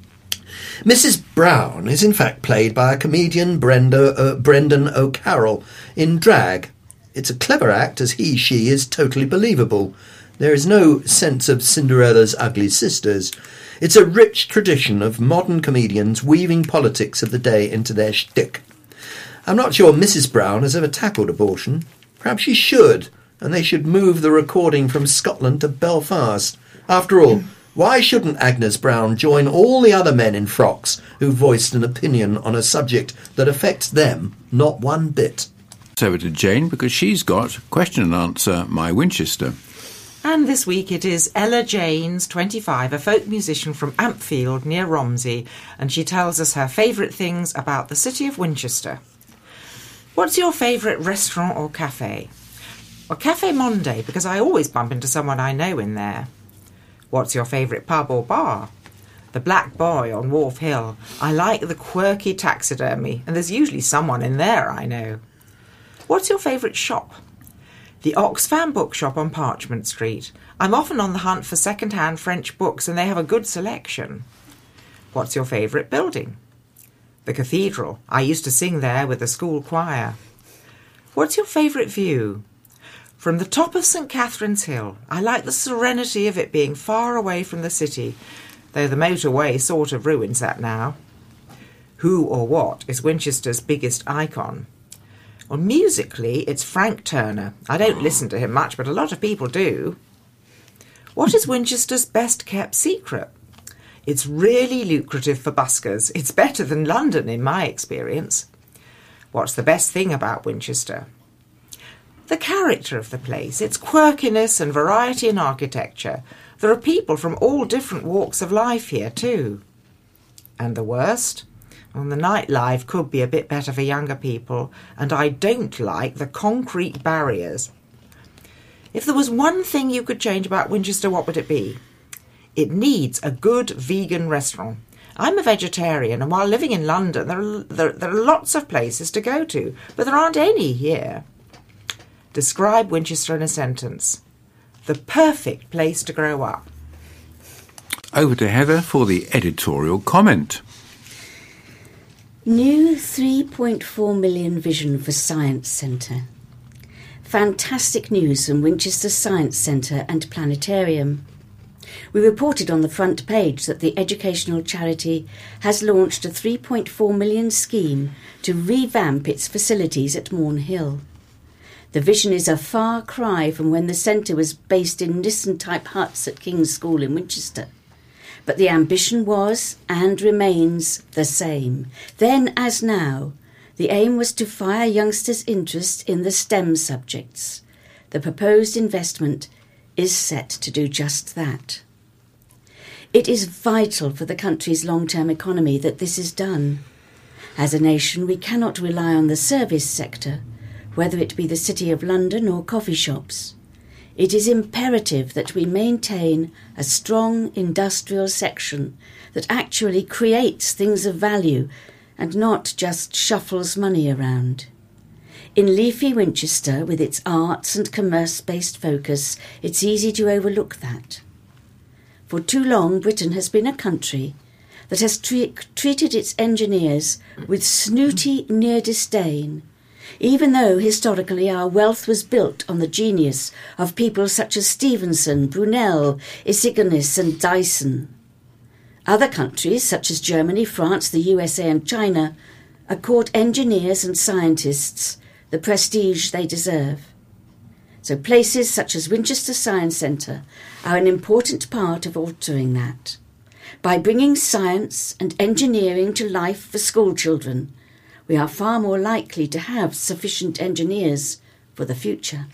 Missus Brown is in fact played by a comedian, Brenda, uh, Brendan O'Carroll, in drag. It's a clever act, as he, she is totally believable. There is no sense of Cinderella's ugly sisters. It's a rich tradition of modern comedians weaving politics of the day into their shtick. I'm not sure Missus Brown has ever tackled abortion. Perhaps she should, and they should move the recording from Scotland to Belfast. After all, why shouldn't Agnes Brown join all the other men in frocks who voiced an opinion on a subject that affects them not one bit? Over to Jane, because she's got question and answer My Winchester. And this week it is Ella Janes, twenty-five, a folk musician from Ampfield near Romsey, and she tells us her favourite things about the city of Winchester. What's your favourite restaurant or cafe? Well, Café Monde, because I always bump into someone I know in there. What's your favourite pub or bar? The Black Boy on Wharf Hill. I like the quirky taxidermy, and there's usually someone in there I know. What's your favourite shop? The Oxfam Bookshop on Parchment Street. I'm often on the hunt for second-hand French books, and they have a good selection. What's your favourite building? The Cathedral. I used to sing there with the school choir. What's your favourite view? From the top of St Catherine's Hill. I like the serenity of it being far away from the city, though the motorway sort of ruins that now. Who or what is Winchester's biggest icon? Well, musically, it's Frank Turner. I don't listen to him much, but a lot of people do. What is Winchester's best-kept secret? It's really lucrative for buskers. It's better than London, in my experience. What's the best thing about Winchester? The character of the place, its quirkiness and variety in architecture. There are people from all different walks of life here, too. And the worst? Well, the nightlife could be a bit better for younger people, and I don't like the concrete barriers. If there was one thing you could change about Winchester, what would it be? It needs a good vegan restaurant. I'm a vegetarian, and while living in London, there are, there, there are lots of places to go to, but there aren't any here. Describe Winchester in a sentence. The perfect place to grow up. Over to Heather for the editorial comment. New three point four million vision for Science Centre. Fantastic news from Winchester Science Centre and Planetarium. We reported on the front page that the educational charity has launched a three point four million scheme to revamp its facilities at Morn Hill. The vision is a far cry from when the centre was based in Nissen-type huts at King's School in Winchester. But the ambition was, and remains, the same. Then as now, the aim was to fire youngsters' interest in the STEM subjects. The proposed investment is set to do just that. It is vital for the country's long-term economy that this is done. As a nation, we cannot rely on the service sector, whether it be the City of London or coffee shops. It is imperative that we maintain a strong industrial section that actually creates things of value and not just shuffles money around. In leafy Winchester, with its arts and commerce-based focus, it's easy to overlook that. For too long, Britain has been a country that has tre- treated its engineers with snooty near disdain, even though historically our wealth was built on the genius of people such as Stephenson, Brunel, Isigonis and Dyson. Other countries, such as Germany, France, the U S A and China, accord engineers and scientists the prestige they deserve. So places such as Winchester Science Centre are an important part of altering that. By bringing science and engineering to life for school children, we are far more likely to have sufficient engineers for the future.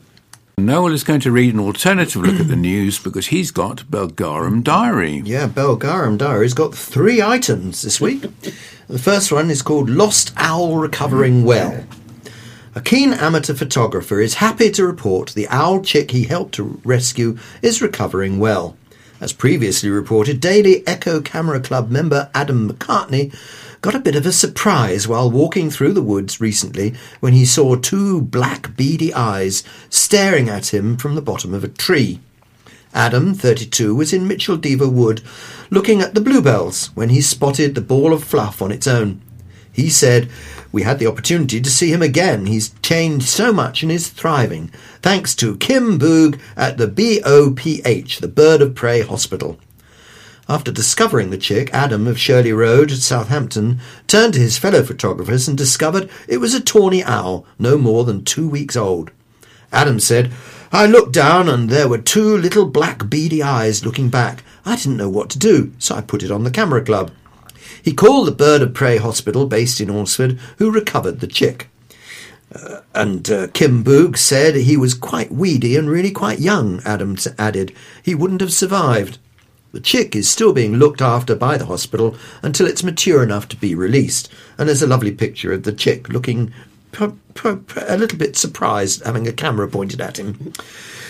Noel is going to read an alternative look at the news because he's got Belgarum Diary. Yeah, Belgarum Diary's got three items this week. The first one is called Lost Owl Recovering Well. A keen amateur photographer is happy to report the owl chick he helped to rescue is recovering well. As previously reported, Daily Echo Camera Club member Adam McCartney got a bit of a surprise while walking through the woods recently when he saw two black beady eyes staring at him from the bottom of a tree. Adam, thirty-two, was in Micheldever Wood looking at the bluebells when he spotted the ball of fluff on its own. He said, "We had the opportunity to see him again. He's changed so much and is thriving, thanks to Kim Boog at the B O P H, the Bird of Prey Hospital." After discovering the chick, Adam of Shirley Road, Southampton, turned to his fellow photographers and discovered it was a tawny owl, no more than two weeks old. Adam said, "I looked down and there were two little black beady eyes looking back. I didn't know what to do, so I put it on the camera club." He called the Bird of Prey Hospital based in Alresford, who recovered the chick. Uh, and uh, Kim Boog said he was quite weedy and really quite young, Adam added. He wouldn't have survived. The chick is still being looked after by the hospital until it's mature enough to be released. And there's a lovely picture of the chick looking p- p- p- a little bit surprised, having a camera pointed at him.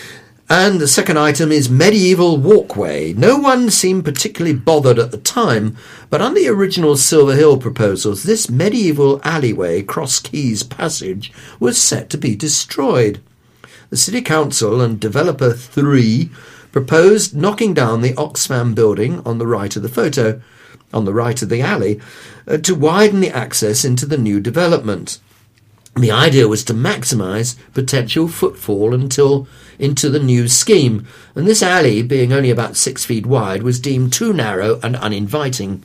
And the second item is medieval walkway. No one seemed particularly bothered at the time, but under the original Silver Hill proposals, this medieval alleyway, Cross Keys Passage, was set to be destroyed. The City Council and Developer three proposed knocking down the Oxfam building on the right of the photo, on the right of the alley, uh, to widen the access into the new development. The idea was to maximise potential footfall until into the new scheme, and this alley, being only about six feet wide, was deemed too narrow and uninviting.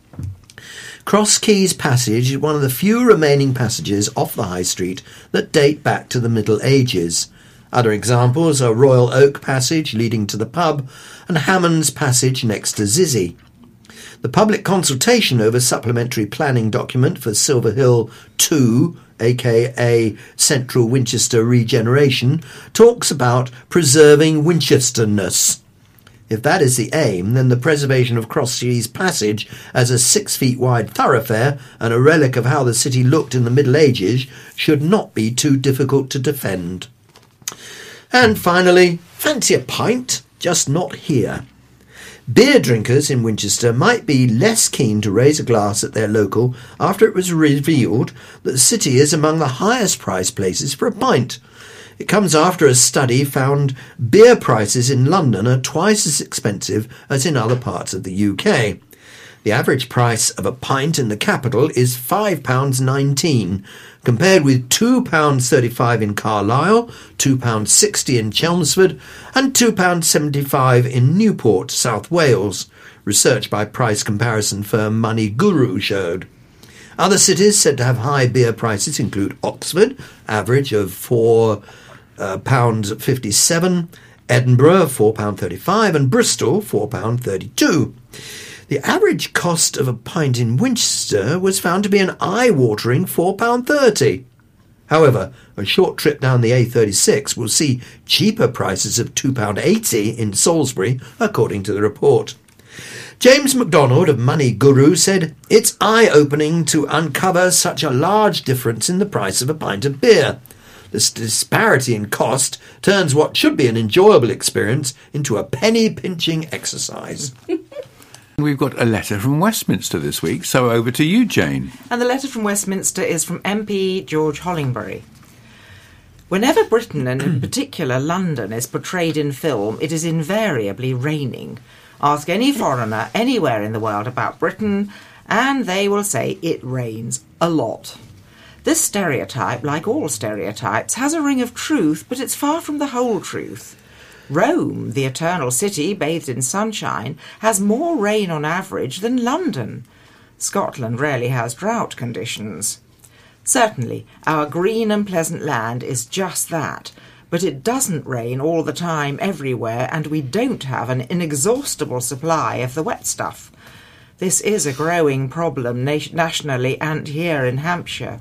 Cross Keys Passage is one of the few remaining passages off the High Street that date back to the Middle Ages. Other examples are Royal Oak Passage leading to the pub and Hammond's Passage next to Zizzy. The public consultation over supplementary planning document for Silver Hill two, aka Central Winchester Regeneration, talks about preserving Winchesterness. If that is the aim, then the preservation of Cross Keys Passage as a six feet wide thoroughfare and a relic of how the city looked in the Middle Ages should not be too difficult to defend. And finally, fancy a pint, just not here. Beer drinkers in Winchester might be less keen to raise a glass at their local after it was revealed that the city is among the highest priced places for a pint. It comes after a study found beer prices in London are twice as expensive as in other parts of the U K. The average price of a pint in the capital is five pounds nineteen, compared with two pounds thirty-five in Carlisle, two pounds sixty in Chelmsford, and two pounds seventy-five in Newport, South Wales, research by price comparison firm Money Guru showed. Other cities said to have high beer prices include Oxford, average of four pounds fifty-seven, Edinburgh, four pounds thirty-five, and Bristol, four pounds thirty-two. The average cost of a pint in Winchester was found to be an eye-watering four pounds thirty. However, a short trip down the A thirty-six will see cheaper prices of two pounds eighty in Salisbury, according to the report. James MacDonald of Money Guru said, "It's eye-opening to uncover such a large difference in the price of a pint of beer. This disparity in cost turns what should be an enjoyable experience into a penny-pinching exercise." We've got a letter from Westminster this week, so over to you, Jane. And the letter from Westminster is from M P George Hollingbury. Whenever Britain, and in particular London, is portrayed in film, it is invariably raining. Ask any foreigner anywhere in the world about Britain, and they will say it rains a lot. This stereotype, like all stereotypes, has a ring of truth, but it's far from the whole truth. Rome, the eternal city bathed in sunshine, has more rain on average than London. Scotland rarely has drought conditions. Certainly, our green and pleasant land is just that, but it doesn't rain all the time everywhere, and we don't have an inexhaustible supply of the wet stuff. This is a growing problem na- nationally and here in Hampshire.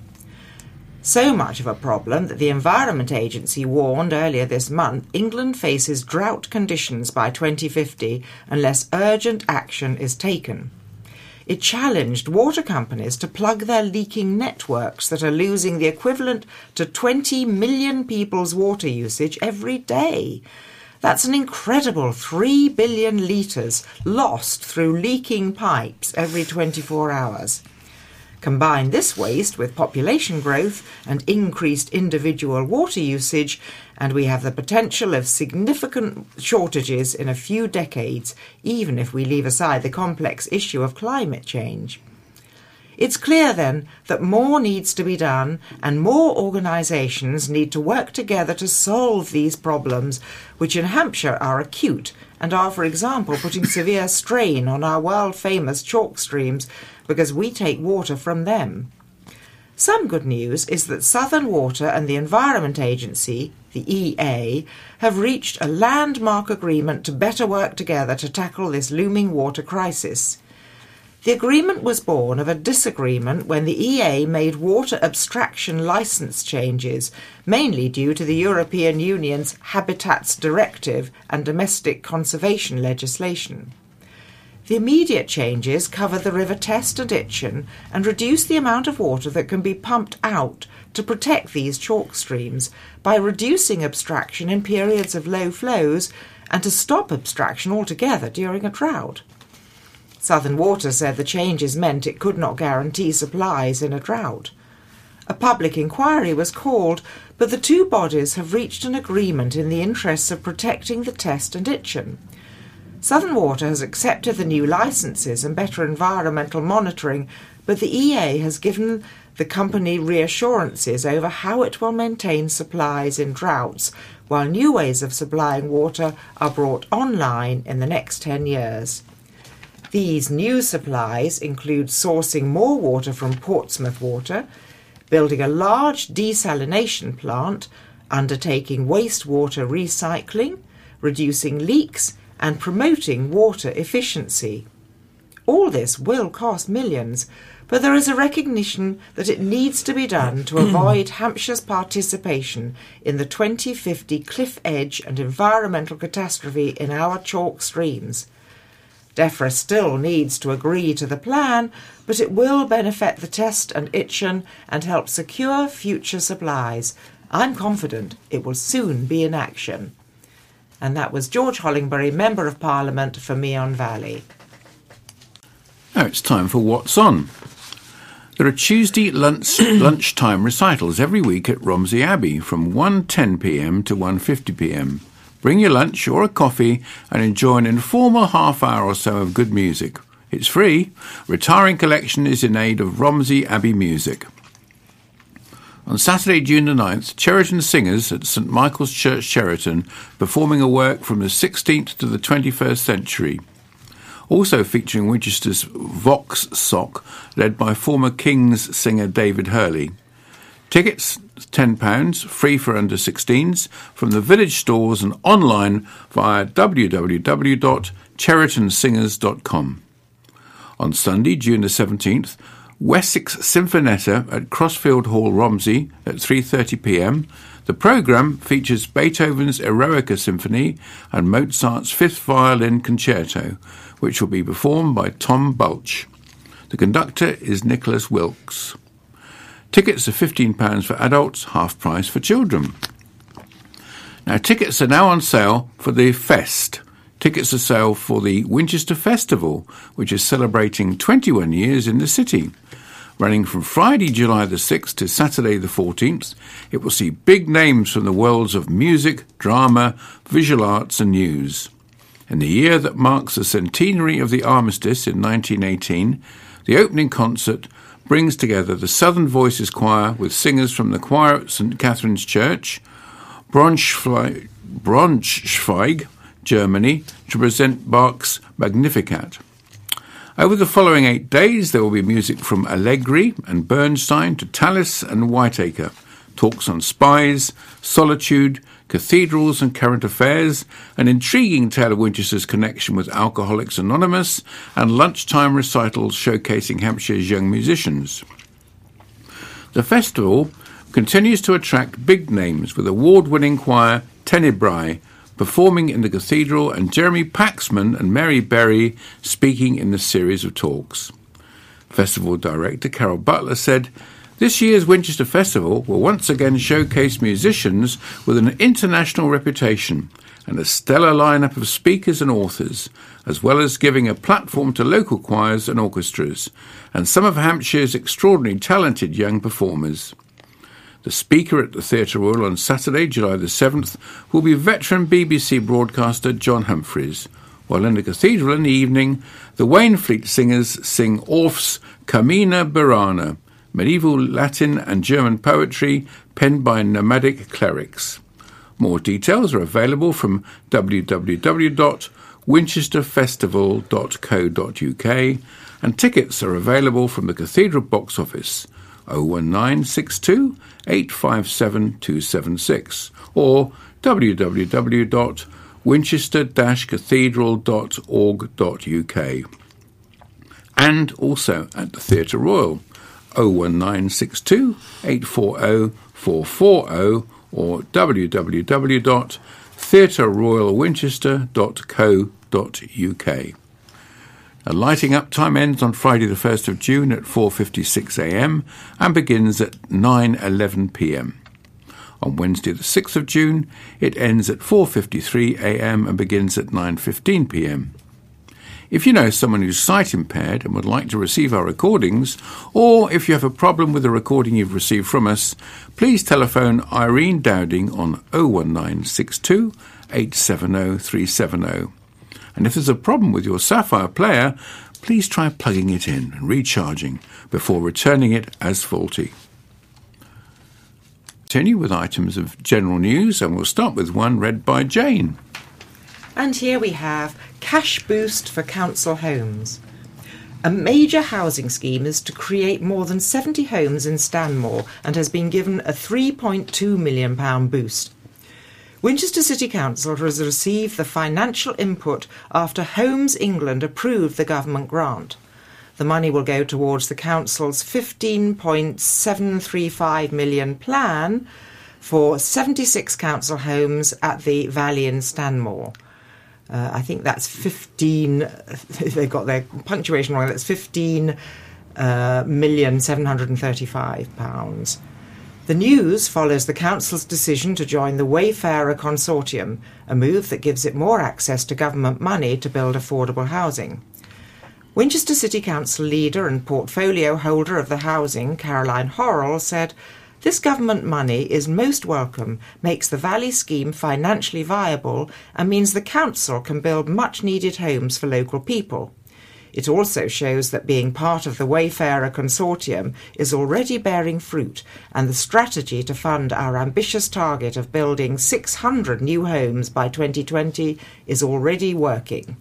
So much of a problem that the Environment Agency warned earlier this month England faces drought conditions by twenty fifty unless urgent action is taken. It challenged water companies to plug their leaking networks that are losing the equivalent to twenty million people's water usage every day. That's an incredible three billion litres lost through leaking pipes every twenty-four hours. Combine this waste with population growth and increased individual water usage, and we have the potential of significant shortages in a few decades, even if we leave aside the complex issue of climate change. It's clear, then, that more needs to be done, and more organisations need to work together to solve these problems, which in Hampshire are acute and are, for example, putting severe strain on our world-famous chalk streams because we take water from them. Some good news is that Southern Water and the Environment Agency, the E A, have reached a landmark agreement to better work together to tackle this looming water crisis. The agreement was born of a disagreement when the E A made water abstraction licence changes, mainly due to the European Union's Habitats Directive and domestic conservation legislation. The The immediate changes cover the River Test and Itchen and reduce the amount of water that can be pumped out to protect these chalk streams by reducing abstraction in periods of low flows and to stop abstraction altogether during a drought. Southern Water said the changes meant it could not guarantee supplies in a drought. A public inquiry was called, but the two bodies have reached an agreement in the interests of protecting the Test and Itchen. Southern Water has accepted the new licences and better environmental monitoring, but the E A has given the company reassurances over how it will maintain supplies in droughts, while new ways of supplying water are brought online in the next ten years. These new supplies include sourcing more water from Portsmouth Water, building a large desalination plant, undertaking wastewater recycling, reducing leaks, and promoting water efficiency. All this will cost millions, but there is a recognition that it needs to be done to avoid Hampshire's participation in the twenty fifty cliff edge and environmental catastrophe in our chalk streams. DEFRA still needs to agree to the plan, but it will benefit the Test and Itchen and help secure future supplies. I'm confident it will soon be in action. And that was George Hollingbury, Member of Parliament for Meon Valley. Now it's time for What's On. There are Tuesday lunch, lunchtime recitals every week at Romsey Abbey from one ten p m to one fifty p m. Bring your lunch or a coffee and enjoy an informal half hour or so of good music. It's free. Retiring collection is in aid of Romsey Abbey Music. On Saturday, June the ninth, Cheriton Singers at St Michael's Church, Cheriton, performing a work from the sixteenth to the twenty-first century. Also featuring Winchester's Vox Sock, led by former King's singer David Hurley. Tickets, ten pounds, free for under sixteens, from the village stores and online via w w w dot cheriton singers dot com. On Sunday, June the seventeenth, Wessex Sinfonetta at Crossfield Hall, Romsey at three thirty p m. The programme features Beethoven's Eroica Symphony and Mozart's Fifth Violin Concerto, which will be performed by Tom Bulch. The conductor is Nicholas Wilkes. Tickets are fifteen pounds for adults, half price for children. Now, tickets are now on sale for the Fest. Tickets are sale for the Winchester Festival, which is celebrating twenty-one years in the city. Running from Friday, July the sixth to Saturday the fourteenth, it will see big names from the worlds of music, drama, visual arts and news. In the year that marks the centenary of the armistice in nineteen eighteen, the opening concert brings together the Southern Voices Choir with singers from the choir at St Catherine's Church, Braunschweig, Braunschweig, Germany, to present Bach's Magnificat. Over the following eight days, there will be music from Allegri and Bernstein to Tallis and Whitaker, talks on spies, solitude, cathedrals and current affairs, an intriguing tale of Winchester's connection with Alcoholics Anonymous, and lunchtime recitals showcasing Hampshire's young musicians. The festival continues to attract big names with award-winning choir Tenebrae performing in the cathedral and Jeremy Paxman and Mary Berry speaking in the series of talks. Festival director Carol Butler said, "This year's Winchester Festival will once again showcase musicians with an international reputation and a stellar lineup of speakers and authors, as well as giving a platform to local choirs and orchestras, and some of Hampshire's extraordinarily talented young performers." The speaker at the Theatre Royal on Saturday, July the seventh, will be veteran B B C broadcaster John Humphreys, while in the cathedral in the evening, the Wainfleet singers sing Orff's Carmina Burana, medieval Latin and German poetry penned by nomadic clerics. More details are available from w w w dot winchester festival dot co dot u k, and tickets are available from the Cathedral box office oh one nine six two, eight five seven, two seven six or w w w dot winchester dash cathedral dot org dot u k, and also at the Theatre Royal oh one nine six two, eight four zero, four four zero or w w w dot theatre royal winchester dot co dot u k. A lighting up time ends on Friday the first of June at four fifty-six a m and begins at nine eleven p m. On Wednesday the sixth of June, it ends at four fifty-three a m and begins at nine fifteen p m. If you know someone who's sight impaired and would like to receive our recordings, or if you have a problem with a recording you've received from us, please telephone Irene Dowding on oh one nine six two, eight seven oh, three seven oh. And if there's a problem with your Sapphire player, please try plugging it in and recharging before returning it as faulty. Continue with items of general news, and we'll start with one read by Jane. And here we have cash boost for council homes. A major housing scheme is to create more than seventy homes in Stanmore and has been given a three point two million pounds boost. Winchester City Council has received the financial input after Homes England approved the government grant. The money will go towards the council's fifteen point seven three five million plan for seventy-six council homes at the Valley in Stanmore. Uh, I think that's fifteen, they've got their punctuation wrong, that's fifteen uh, million seven hundred thirty-five pounds. The news follows the council's decision to join the Wayfarer Consortium, a move that gives it more access to government money to build affordable housing. Winchester City Council leader and portfolio holder of the housing, Caroline Horrell, said, "This government money is most welcome, makes the Valley scheme financially viable and means the council can build much-needed homes for local people. It also shows that being part of the Wayfarer Consortium is already bearing fruit, and the strategy to fund our ambitious target of building six hundred new homes by twenty twenty is already working."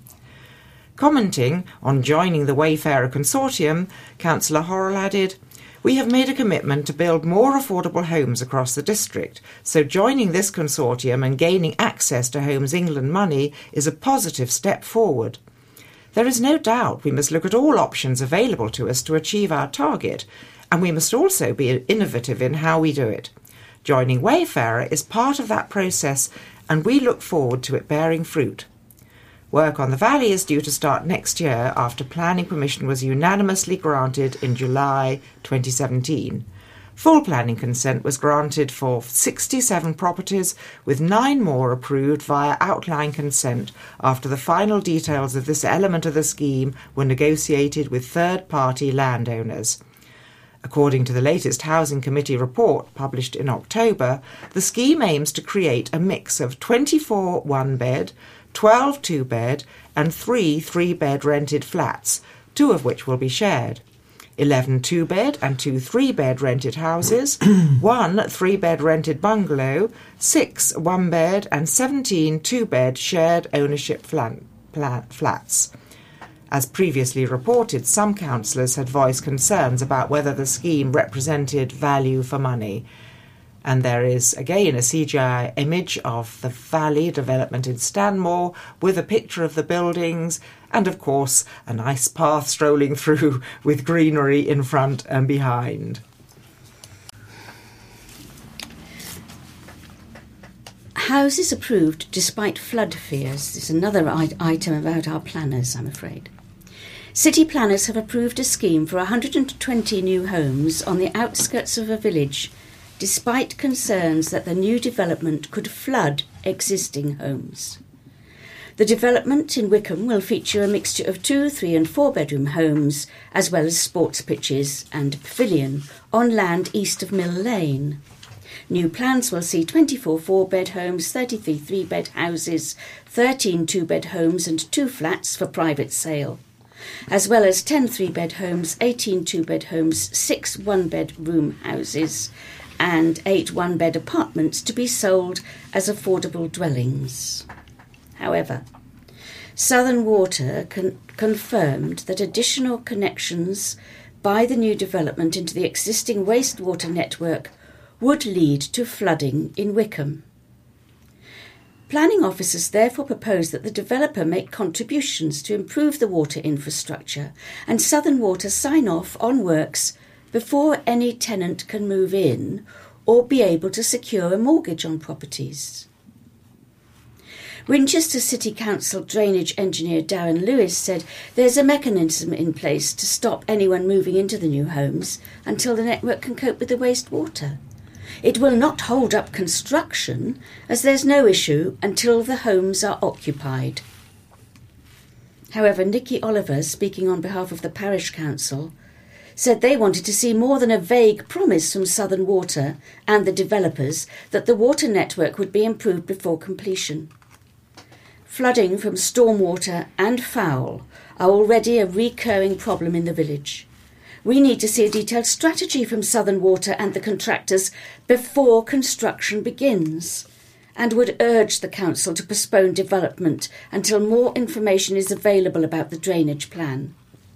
Commenting on joining the Wayfarer Consortium, Councillor Horrell added, "We have made a commitment to build more affordable homes across the district, so joining this consortium and gaining access to Homes England money is a positive step forward. There is no doubt we must look at all options available to us to achieve our target, and we must also be innovative in how we do it. Joining Wayfarer is part of that process, and we look forward to it bearing fruit. Work on the Valley is due to start next year after planning permission was unanimously granted in July twenty seventeen. Full planning consent was granted for sixty-seven properties, with nine more approved via outline consent after the final details of this element of the scheme were negotiated with third-party landowners. According to the latest Housing Committee report published in October, the scheme aims to create a mix of twenty-four one-bed, twelve two-bed and three three-bed rented flats, two of which will be shared. eleven two-bed and two three-bed rented houses, one three-bed rented bungalow, six one-bed and seventeen two-bed shared ownership flat, flat, flats. As previously reported, some councillors had voiced concerns about whether the scheme represented value for money. And there is, again, a C G I image of the Valley development in Stanmore with a picture of the buildings and, of course, a nice path strolling through with greenery in front and behind. Houses approved despite flood fears. This is another I- item about our planners, I'm afraid. City planners have approved a scheme for one hundred twenty new homes on the outskirts of a village, despite concerns that the new development could flood existing homes. The development in Wickham will feature a mixture of two, three and four bedroom homes, as well as sports pitches and a pavilion on land east of Mill Lane. New plans will see twenty-four four-bed homes, thirty-three three-bed houses, thirteen two-bed homes and two flats for private sale, as well as ten three-bed homes, eighteen two-bed homes, six one-bedroom houses, and eight one-bed apartments to be sold as affordable dwellings. However, Southern Water con- confirmed that additional connections by the new development into the existing wastewater network would lead to flooding in Wickham. Planning officers therefore propose that the developer make contributions to improve the water infrastructure and Southern Water sign off on works before any tenant can move in or be able to secure a mortgage on properties. Winchester City Council drainage engineer Darren Lewis said there's a mechanism in place to stop anyone moving into the new homes until the network can cope with the wastewater. It will not hold up construction, as there's no issue until the homes are occupied. However, Nikki Oliver, speaking on behalf of the Parish Council, said they wanted to see more than a vague promise from Southern Water and the developers that the water network would be improved before completion. Flooding from stormwater and foul are already a recurring problem in the village. We need to see a detailed strategy from Southern Water and the contractors before construction begins, and would urge the council to postpone development until more information is available about the drainage plan.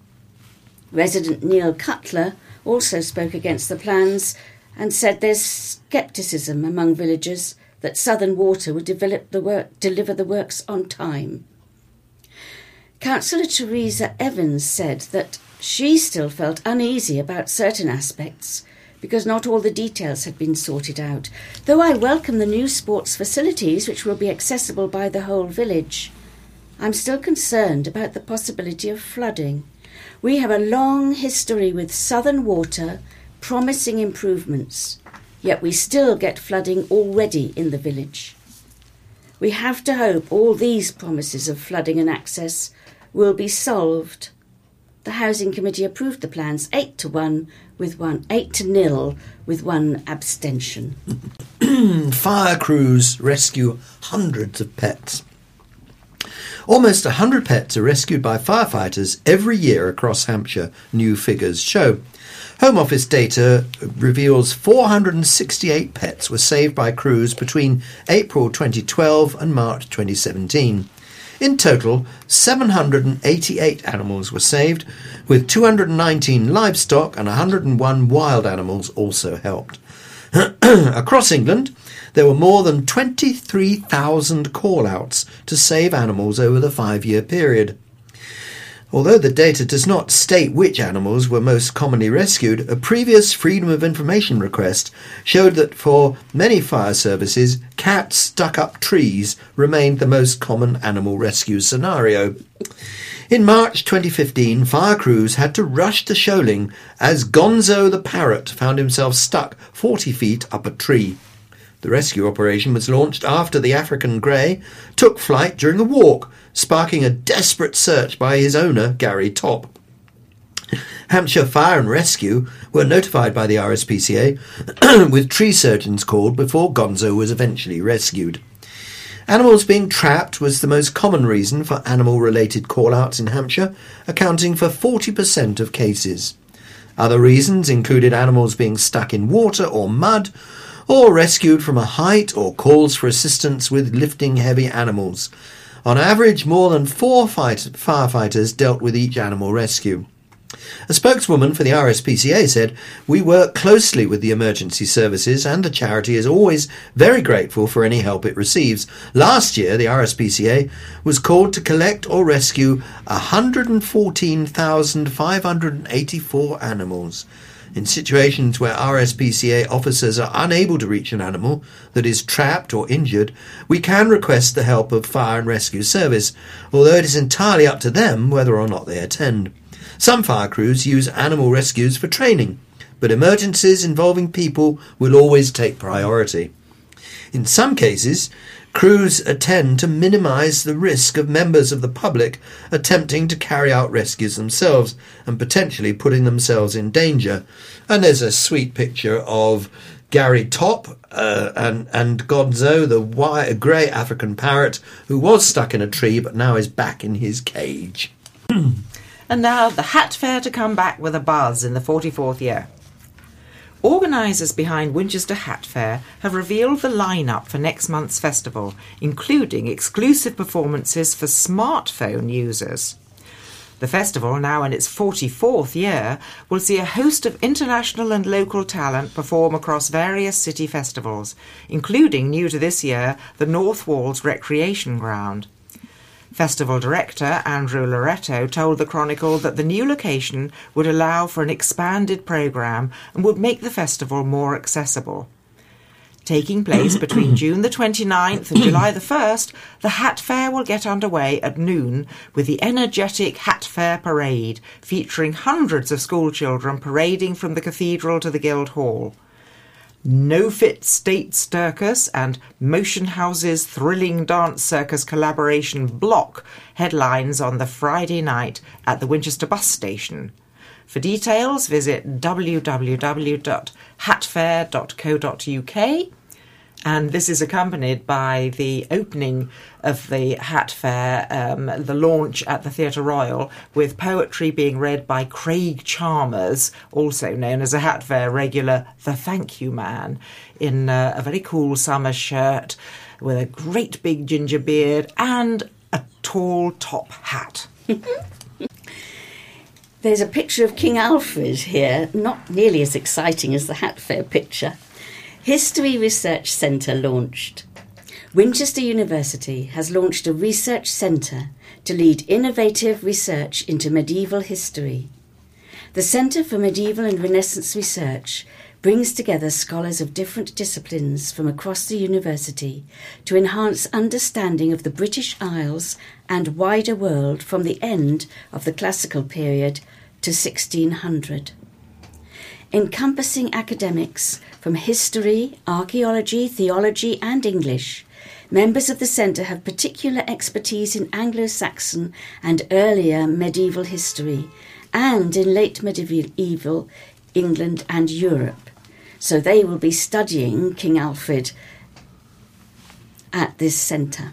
Resident Neil Cutler also spoke against the plans and said there's scepticism among villagers that Southern Water would develop the work, deliver the works on time. Councillor Teresa Evans said that she still felt uneasy about certain aspects because not all the details had been sorted out, though I welcome the new sports facilities which will be accessible by the whole village. I'm still concerned about the possibility of flooding. We have a long history with Southern Water promising improvements, yet we still get flooding already in the village. We have to hope all these promises of flooding and access will be solved. The Housing Committee approved the plans eight to one with one eight to nil with one abstention. Fire crews rescue hundreds of pets. Almost one hundred pets are rescued by firefighters every year across Hampshire, new figures show. Home Office data reveals four hundred sixty-eight pets were saved by crews between April twenty twelve and March twenty seventeen. In total, seven hundred eighty-eight animals were saved, with two hundred nineteen livestock and one hundred one wild animals also helped. Across England, there were more than twenty-three thousand call-outs to save animals over the five-year period. Although the data does not state which animals were most commonly rescued, a previous Freedom of Information request showed that for many fire services, cats stuck up trees remained the most common animal rescue scenario. In March twenty fifteen, fire crews had to rush to Sholing as Gonzo the parrot found himself stuck forty feet up a tree. The rescue operation was launched after the African grey took flight during a walk, sparking a desperate search by his owner, Gary Topp. Hampshire Fire and Rescue were notified by the R S P C A, with tree surgeons called before Gonzo was eventually rescued. Animals being trapped was the most common reason for animal-related call-outs in Hampshire, accounting for forty percent of cases. Other reasons included animals being stuck in water or mud, or rescued from a height, or calls for assistance with lifting heavy animals. On average, more than four fight- firefighters dealt with each animal rescue. A spokeswoman for the R S P C A said, "We work closely with the emergency services and the charity is always very grateful for any help it receives. Last year, the R S P C A was called to collect or rescue one hundred fourteen thousand five hundred eighty-four animals. In situations where R S P C A officers are unable to reach an animal that is trapped or injured, we can request the help of Fire and Rescue Service, although it is entirely up to them whether or not they attend. Some fire crews use animal rescues for training, but emergencies involving people will always take priority. In some cases, crews attend to minimise the risk of members of the public attempting to carry out rescues themselves and potentially putting themselves in danger." And there's a sweet picture of Gary Topp uh, and, and Gonzo, the white, grey African parrot, who was stuck in a tree but now is back in his cage. And now the Hat Fair to come back with a buzz in the forty-fourth year. Organisers behind Winchester Hat Fair have revealed the line-up for next month's festival, including exclusive performances for smartphone users. The festival, now in its forty-fourth year, will see a host of international and local talent perform across various city festivals, including, new to this year, the North Walls Recreation Ground. Festival director Andrew Loretto told the Chronicle that the new location would allow for an expanded programme and would make the festival more accessible. Taking place between June the twenty-ninth and July the first, the Hat Fair will get underway at noon with the energetic Hat Fair Parade, featuring hundreds of schoolchildren parading from the cathedral to the Guildhall. No Fit State Circus and Motion House's Thrilling Dance Circus collaboration Block headlines on the Friday night at the Winchester bus station. For details, visit w w w dot hat fair dot co dot u k. And this is accompanied by the opening of the Hat Fair, um, the launch at the Theatre Royal, with poetry being read by Craig Chalmers, also known as a Hat Fair regular, the Thank You Man, in uh, a very cool summer shirt with a great big ginger beard and a tall top hat. There's a picture of King Alfred here, not nearly as exciting as the Hat Fair picture. History Research Centre launched. Winchester University has launched a research centre to lead innovative research into medieval history. The Centre for Medieval and Renaissance Research brings together scholars of different disciplines from across the university to enhance understanding of the British Isles and wider world from the end of the classical period to sixteen hundred. Encompassing academics from history, archaeology, theology and English, members of the centre have particular expertise in Anglo-Saxon and earlier medieval history and in late medieval England and Europe. So they will be studying King Alfred at this centre.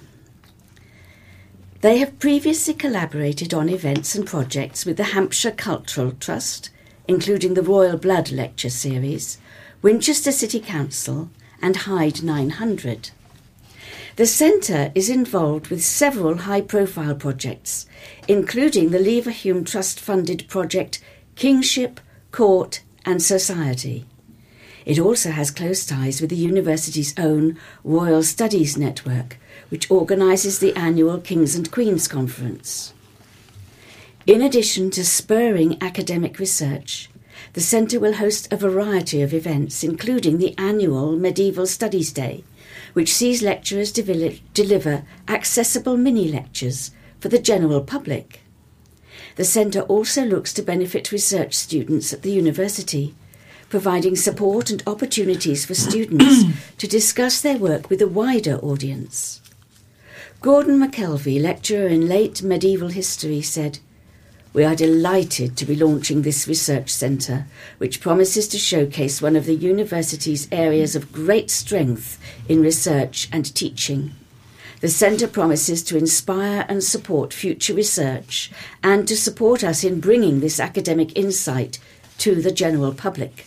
They have previously collaborated on events and projects with the Hampshire Cultural Trust, including the Royal Blood Lecture Series, Winchester City Council and Hyde nine hundred. The centre is involved with several high-profile projects, including the Leverhulme Trust-funded project Kingship, Court and Society. It also has close ties with the university's own Royal Studies Network, which organises the annual Kings and Queens Conference. In addition to spurring academic research, the centre will host a variety of events, including the annual Medieval Studies Day, which sees lecturers de- deliver accessible mini-lectures for the general public. The centre also looks to benefit research students at the university, providing support and opportunities for students to discuss their work with a wider audience. Gordon McKelvey, lecturer in late medieval history, said, "We are delighted to be launching this research centre, which promises to showcase one of the university's areas of great strength in research and teaching. The centre promises to inspire and support future research and to support us in bringing this academic insight to the general public."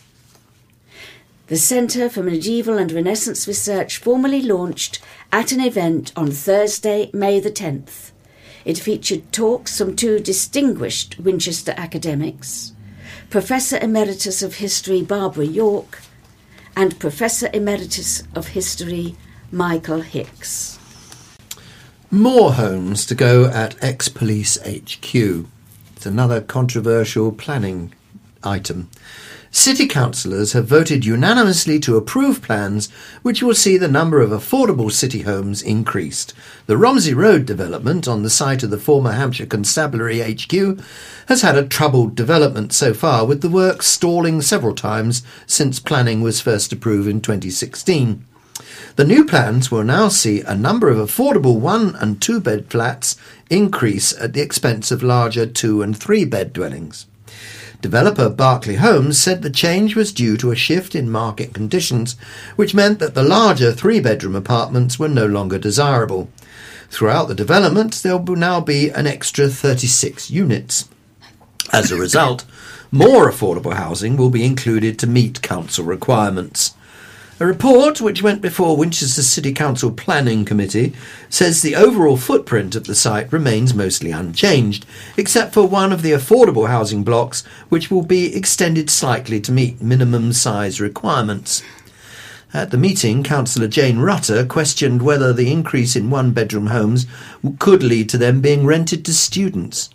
The Centre for Medieval and Renaissance Research formally launched at an event on Thursday, May the tenth. It featured talks from two distinguished Winchester academics, Professor Emeritus of History Barbara York and Professor Emeritus of History Michael Hicks. More homes to go at ex-police H Q. It's another controversial planning item. City councillors have voted unanimously to approve plans which will see the number of affordable city homes increased. The Romsey Road development on the site of the former Hampshire Constabulary H Q has had a troubled development so far, with the work stalling several times since planning was first approved in twenty sixteen. The new plans will now see a number of affordable one- and two-bed flats increase at the expense of larger two- and three-bed dwellings. Developer Berkeley Homes said the change was due to a shift in market conditions, which meant that the larger three-bedroom apartments were no longer desirable. Throughout the development, there will now be an extra thirty-six units. As a result, more affordable housing will be included to meet council requirements. A report which went before Winchester City Council Planning Committee says the overall footprint of the site remains mostly unchanged, except for one of the affordable housing blocks, which will be extended slightly to meet minimum size requirements. At the meeting, Councillor Jane Rutter questioned whether the increase in one-bedroom homes could lead to them being rented to students.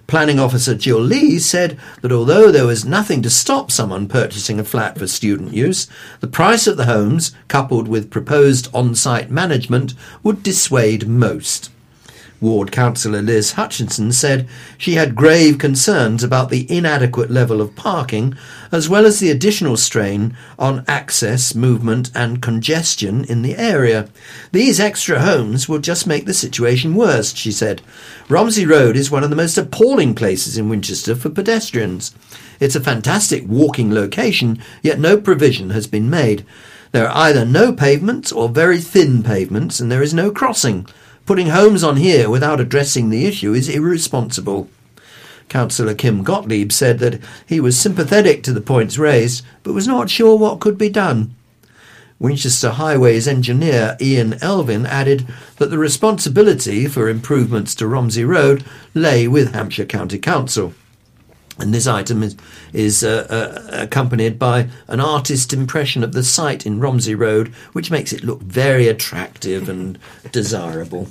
Planning Officer Jill Lee said that although there was nothing to stop someone purchasing a flat for student use, the price of the homes, coupled with proposed on-site management, would dissuade most. Ward Councillor Liz Hutchinson said she had grave concerns about the inadequate level of parking, as well as the additional strain on access, movement and congestion in the area. These extra homes will just make the situation worse, she said. Romsey Road is one of the most appalling places in Winchester for pedestrians. It's a fantastic walking location, yet no provision has been made. There are either no pavements or very thin pavements, and there is no crossing. Putting homes on here without addressing the issue is irresponsible. Councillor Kim Gottlieb said that he was sympathetic to the points raised, but was not sure what could be done. Winchester Highways engineer Ian Elvin added that the responsibility for improvements to Romsey Road lay with Hampshire County Council. And this item is, is uh, uh, accompanied by an artist's impression of the site in Romsey Road, which makes it look very attractive and desirable.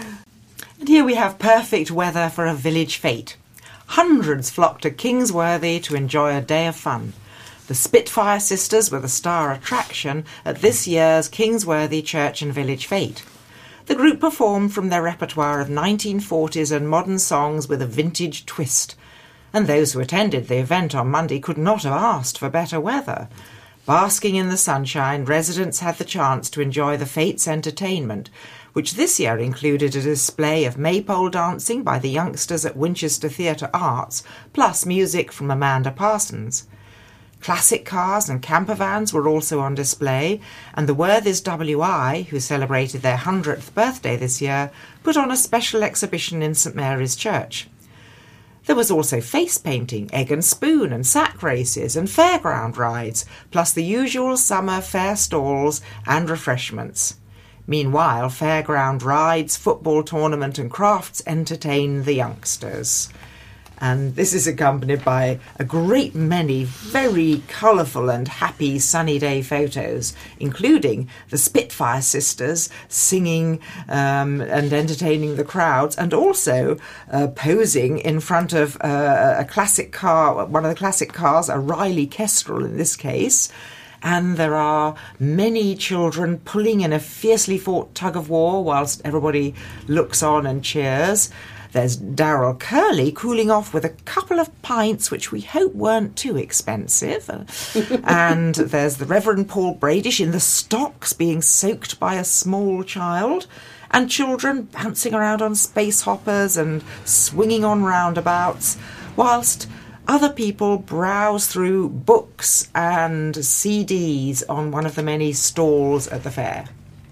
And here we have perfect weather for a village fete. Hundreds flocked to Kingsworthy to enjoy a day of fun. The Spitfire Sisters were the star attraction at this year's Kingsworthy Church and Village Fete. The group performed from their repertoire of nineteen forties and modern songs with a vintage twist, and those who attended the event on Monday could not have asked for better weather. Basking in the sunshine, residents had the chance to enjoy the Fate's entertainment, which this year included a display of maypole dancing by the youngsters at Winchester Theatre Arts, plus music from Amanda Parsons. Classic cars and camper vans were also on display, and the Worthies W I, who celebrated their hundredth birthday this year, put on a special exhibition in St Mary's Church. There was also face painting, egg and spoon and sack races and fairground rides, plus the usual summer fair stalls and refreshments. Meanwhile, fairground rides, football tournament and crafts entertain the youngsters. And this is accompanied by a great many very colourful and happy sunny day photos, including the Spitfire Sisters singing um, and entertaining the crowds, and also uh, posing in front of uh, a classic car, one of the classic cars, a Riley Kestrel in this case. And there are many children pulling in a fiercely fought tug-of-war whilst everybody looks on and cheers. There's Darrell Curley cooling off with a couple of pints, which we hope weren't too expensive. And there's the Reverend Paul Bradish in the stocks being soaked by a small child, and children bouncing around on space hoppers and swinging on roundabouts, whilst other people browse through books and C Ds on one of the many stalls at the fair.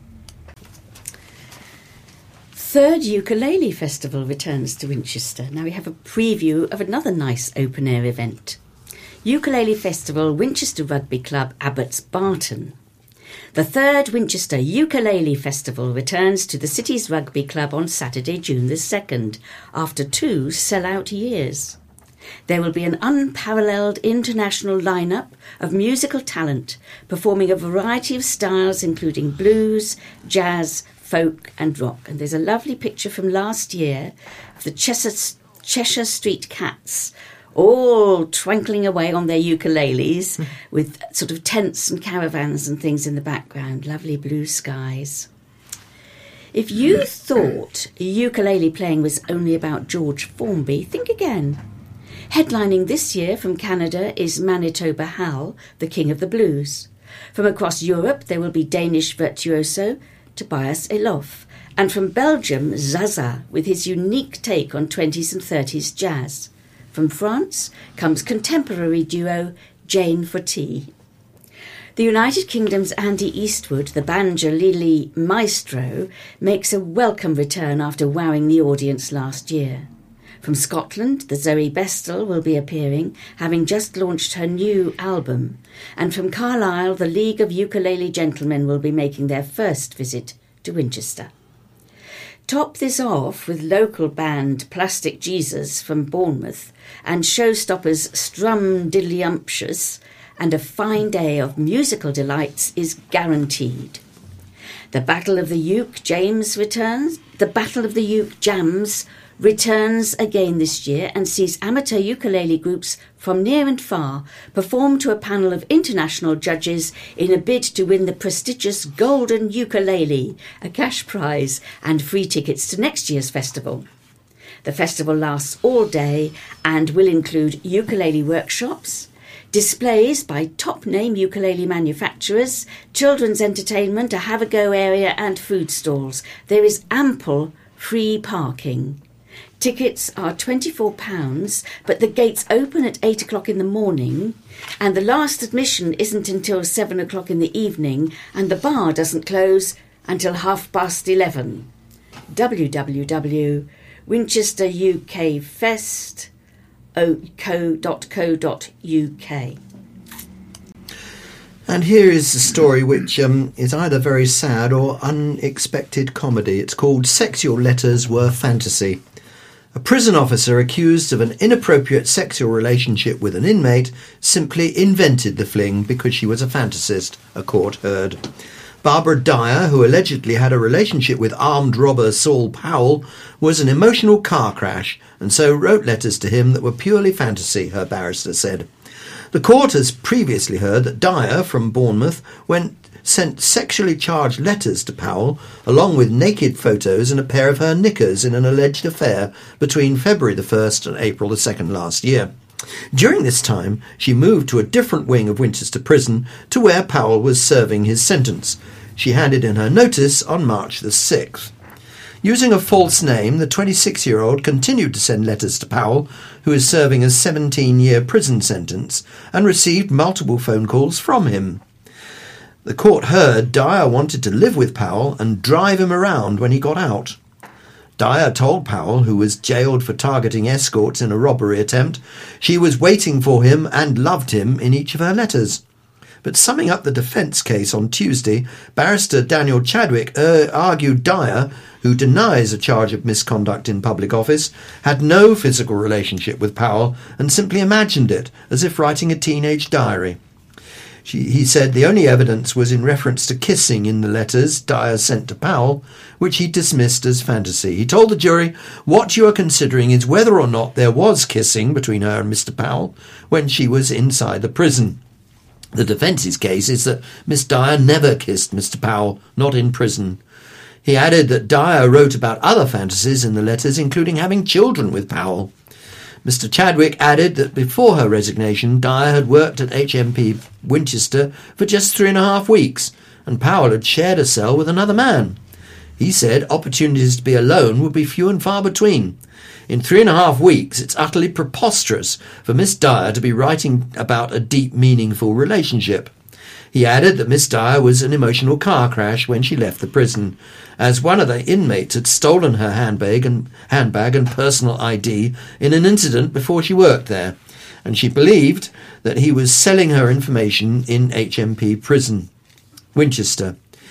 Third Ukulele Festival returns to Winchester. Now we have a preview of another nice open-air event. Ukulele Festival, Winchester Rugby Club, Abbots Barton. The third Winchester Ukulele Festival returns to the city's rugby club on Saturday, June the second, after two sell-out years. There will be an unparalleled international lineup of musical talent, performing a variety of styles including blues, jazz, folk and rock. And there's a lovely picture from last year of the Cheshire, Cheshire Street Cats all twinkling away on their ukuleles with sort of tents and caravans and things in the background. Lovely blue skies. If you thought ukulele playing was only about George Formby, think again. Headlining this year from Canada is Manitoba Hal, the king of the blues. From across Europe there will be Danish virtuoso Tobias Elof, and from Belgium, Zaza, with his unique take on twenties and thirties jazz. From France comes contemporary duo Jane Forti. The United Kingdom's Andy Eastwood, the banjo-lili maestro, makes a welcome return after wowing the audience last year. From Scotland, the Zoe Bestel will be appearing, having just launched her new album. And from Carlisle, the League of Ukulele Gentlemen will be making their first visit to Winchester. Top this off with local band Plastic Jesus from Bournemouth and showstoppers Strum Diddlyumptious, and a fine day of musical delights is guaranteed. The Battle of the Uke James returns. The Battle of the Uke Jams returns again this year and sees amateur ukulele groups from near and far perform to a panel of international judges in a bid to win the prestigious Golden Ukulele, a cash prize and free tickets to next year's festival. The festival lasts all day and will include ukulele workshops, displays by top-name ukulele manufacturers, children's entertainment, a have-a-go area and food stalls. There is ample free parking. Tickets are twenty-four pounds, but the gates open at eight o'clock in the morning, and the last admission isn't until seven o'clock in the evening, and the bar doesn't close until half past eleven. w w w dot winchester u k fest dot co dot u k. And here is a story which um, is either very sad or unexpected comedy. It's called Sexual Letters Were Fantasy. A prison officer accused of an inappropriate sexual relationship with an inmate simply invented the fling because she was a fantasist, a court heard. Barbara Dyer, who allegedly had a relationship with armed robber Saul Powell, was an emotional car crash and so wrote letters to him that were purely fantasy, her barrister said. The court has previously heard that Dyer, from Bournemouth, went sent sexually charged letters to Powell, along with naked photos and a pair of her knickers in an alleged affair between February the first and April the second last year. During this time, she moved to a different wing of Winchester Prison to where Powell was serving his sentence. She handed in her notice on March the sixth. Using a false name, the twenty-six-year-old continued to send letters to Powell, who is serving a seventeen-year prison sentence, and received multiple phone calls from him. The court heard Dyer wanted to live with Powell and drive him around when he got out. Dyer told Powell, who was jailed for targeting escorts in a robbery attempt, she was waiting for him and loved him in each of her letters. But summing up the defence case on Tuesday, barrister Daniel Chadwick uh, argued Dyer, who denies a charge of misconduct in public office, had no physical relationship with Powell and simply imagined it, as if writing a teenage diary. She, he said the only evidence was in reference to kissing in the letters Dyer sent to Powell, which he dismissed as fantasy. He told the jury, "What you are considering is whether or not there was kissing between her and Mister Powell when she was inside the prison. The defence's case is that Miss Dyer never kissed Mister Powell, not in prison." He added that Dyer wrote about other fantasies in the letters, including having children with Powell. Mister Chadwick added that before her resignation, Dyer had worked at H M P Winchester for just three and a half weeks, and Powell had shared a cell with another man. He said opportunities to be alone would be few and far between. In three and a half weeks, it's utterly preposterous for Miss Dyer to be writing about a deep, meaningful relationship. He added that Miss Dyer was an emotional car crash when she left the prison, as one of the inmates had stolen her handbag and handbag and personal I D in an incident before she worked there, and she believed that he was selling her information in H M P Prison, Winchester.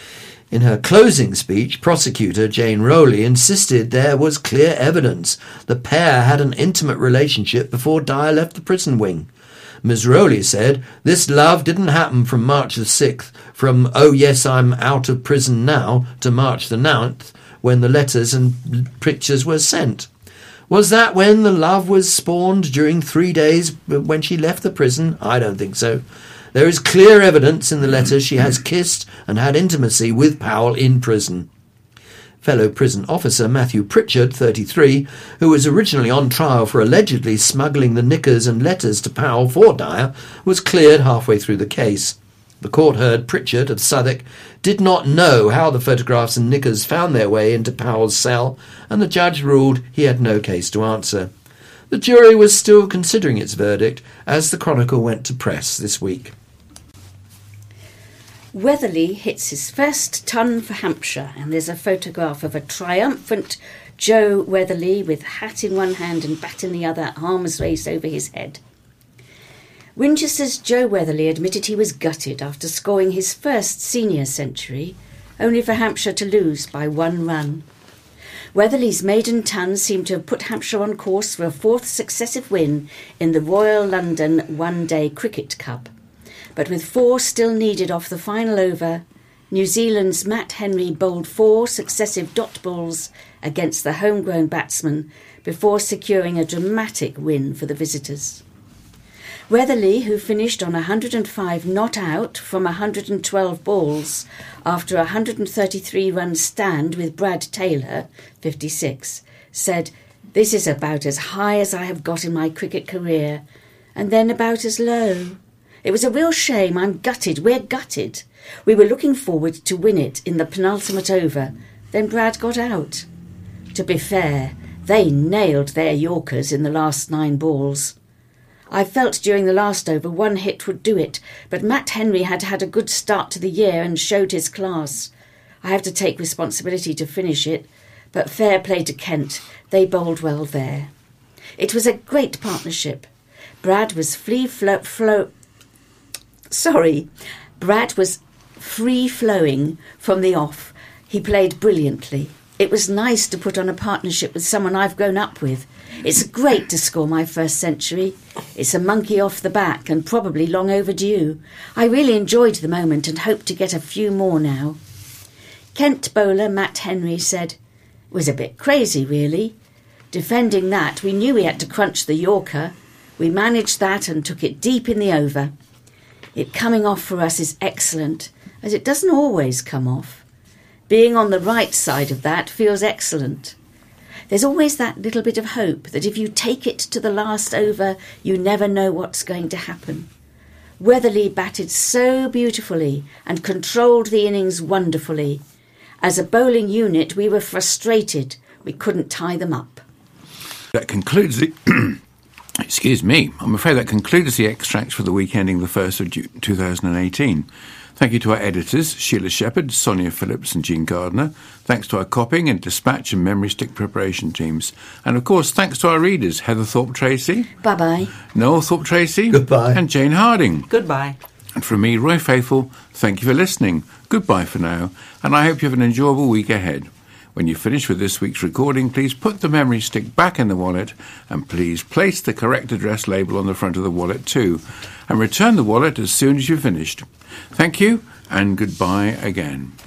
In her closing speech, prosecutor Jane Rowley insisted there was clear evidence the pair had an intimate relationship before Dyer left the prison wing. Miz Rowley said, "This love didn't happen from March the sixth, from, oh yes, I'm out of prison now, to March the ninth, when the letters and pictures were sent. Was that when the love was spawned during three days when she left the prison? I don't think so. There is clear evidence in the letters she has kissed and had intimacy with Powell in prison." Fellow prison officer Matthew Pritchard, thirty-three, who was originally on trial for allegedly smuggling the knickers and letters to Powell for Dyer, was cleared halfway through the case. The court heard Pritchard of Southwark did not know how the photographs and knickers found their way into Powell's cell, and the judge ruled he had no case to answer. The jury was still considering its verdict as the Chronicle went to press this week. Weatherly hits his first ton for Hampshire, and there's a photograph of a triumphant Joe Weatherly with hat in one hand and bat in the other, arms raised over his head. Winchester's Joe Weatherly admitted he was gutted after scoring his first senior century, only for Hampshire to lose by one run. Weatherly's maiden ton seemed to have put Hampshire on course for a fourth successive win in the Royal London One Day Cricket Cup. But with four still needed off the final over, New Zealand's Matt Henry bowled four successive dot balls against the homegrown batsman before securing a dramatic win for the visitors. Weatherly, who finished on one hundred five not out from one hundred twelve balls after a one hundred thirty-three run stand with Brad Taylor, fifty-six, said, "This is about as high as I have got in my cricket career, and then about as low. It was a real shame. I'm gutted. We're gutted. We were looking forward to win it in the penultimate over. Then Brad got out. To be fair, they nailed their Yorkers in the last nine balls. I felt during the last over one hit would do it, but Matt Henry had had a good start to the year and showed his class. I have to take responsibility to finish it, but fair play to Kent. They bowled well there. It was a great partnership. Brad was free flow... flow sorry. Brad was free-flowing from the off. He played brilliantly. It was nice to put on a partnership with someone I've grown up with. It's great to score my first century. It's a monkey off the back and probably long overdue. I really enjoyed the moment and hope to get a few more now." Kent bowler Matt Henry said, "It was a bit crazy, really. Defending that, we knew we had to crunch the Yorker. We managed that and took it deep in the over. It coming off for us is excellent, as it doesn't always come off. Being on the right side of that feels excellent. There's always that little bit of hope that if you take it to the last over, you never know what's going to happen. Weatherly batted so beautifully and controlled the innings wonderfully. As a bowling unit, we were frustrated. We couldn't tie them up." That concludes the... Excuse me. I'm afraid that concludes the extracts for the week ending the first of June two thousand eighteen. Thank you to our editors, Sheila Shepherd, Sonia Phillips and Jean Gardner. Thanks to our copying and dispatch and memory stick preparation teams. And, of course, thanks to our readers, Heather Thorpe-Tracy. Bye-bye. Noel Thorpe-Tracy. Goodbye. And Jane Harding. Goodbye. And from me, Roy Faithful, thank you for listening. Goodbye for now, and I hope you have an enjoyable week ahead. When you finish with this week's recording, please put the memory stick back in the wallet and please place the correct address label on the front of the wallet too, and return the wallet as soon as you've finished. Thank you, and goodbye again.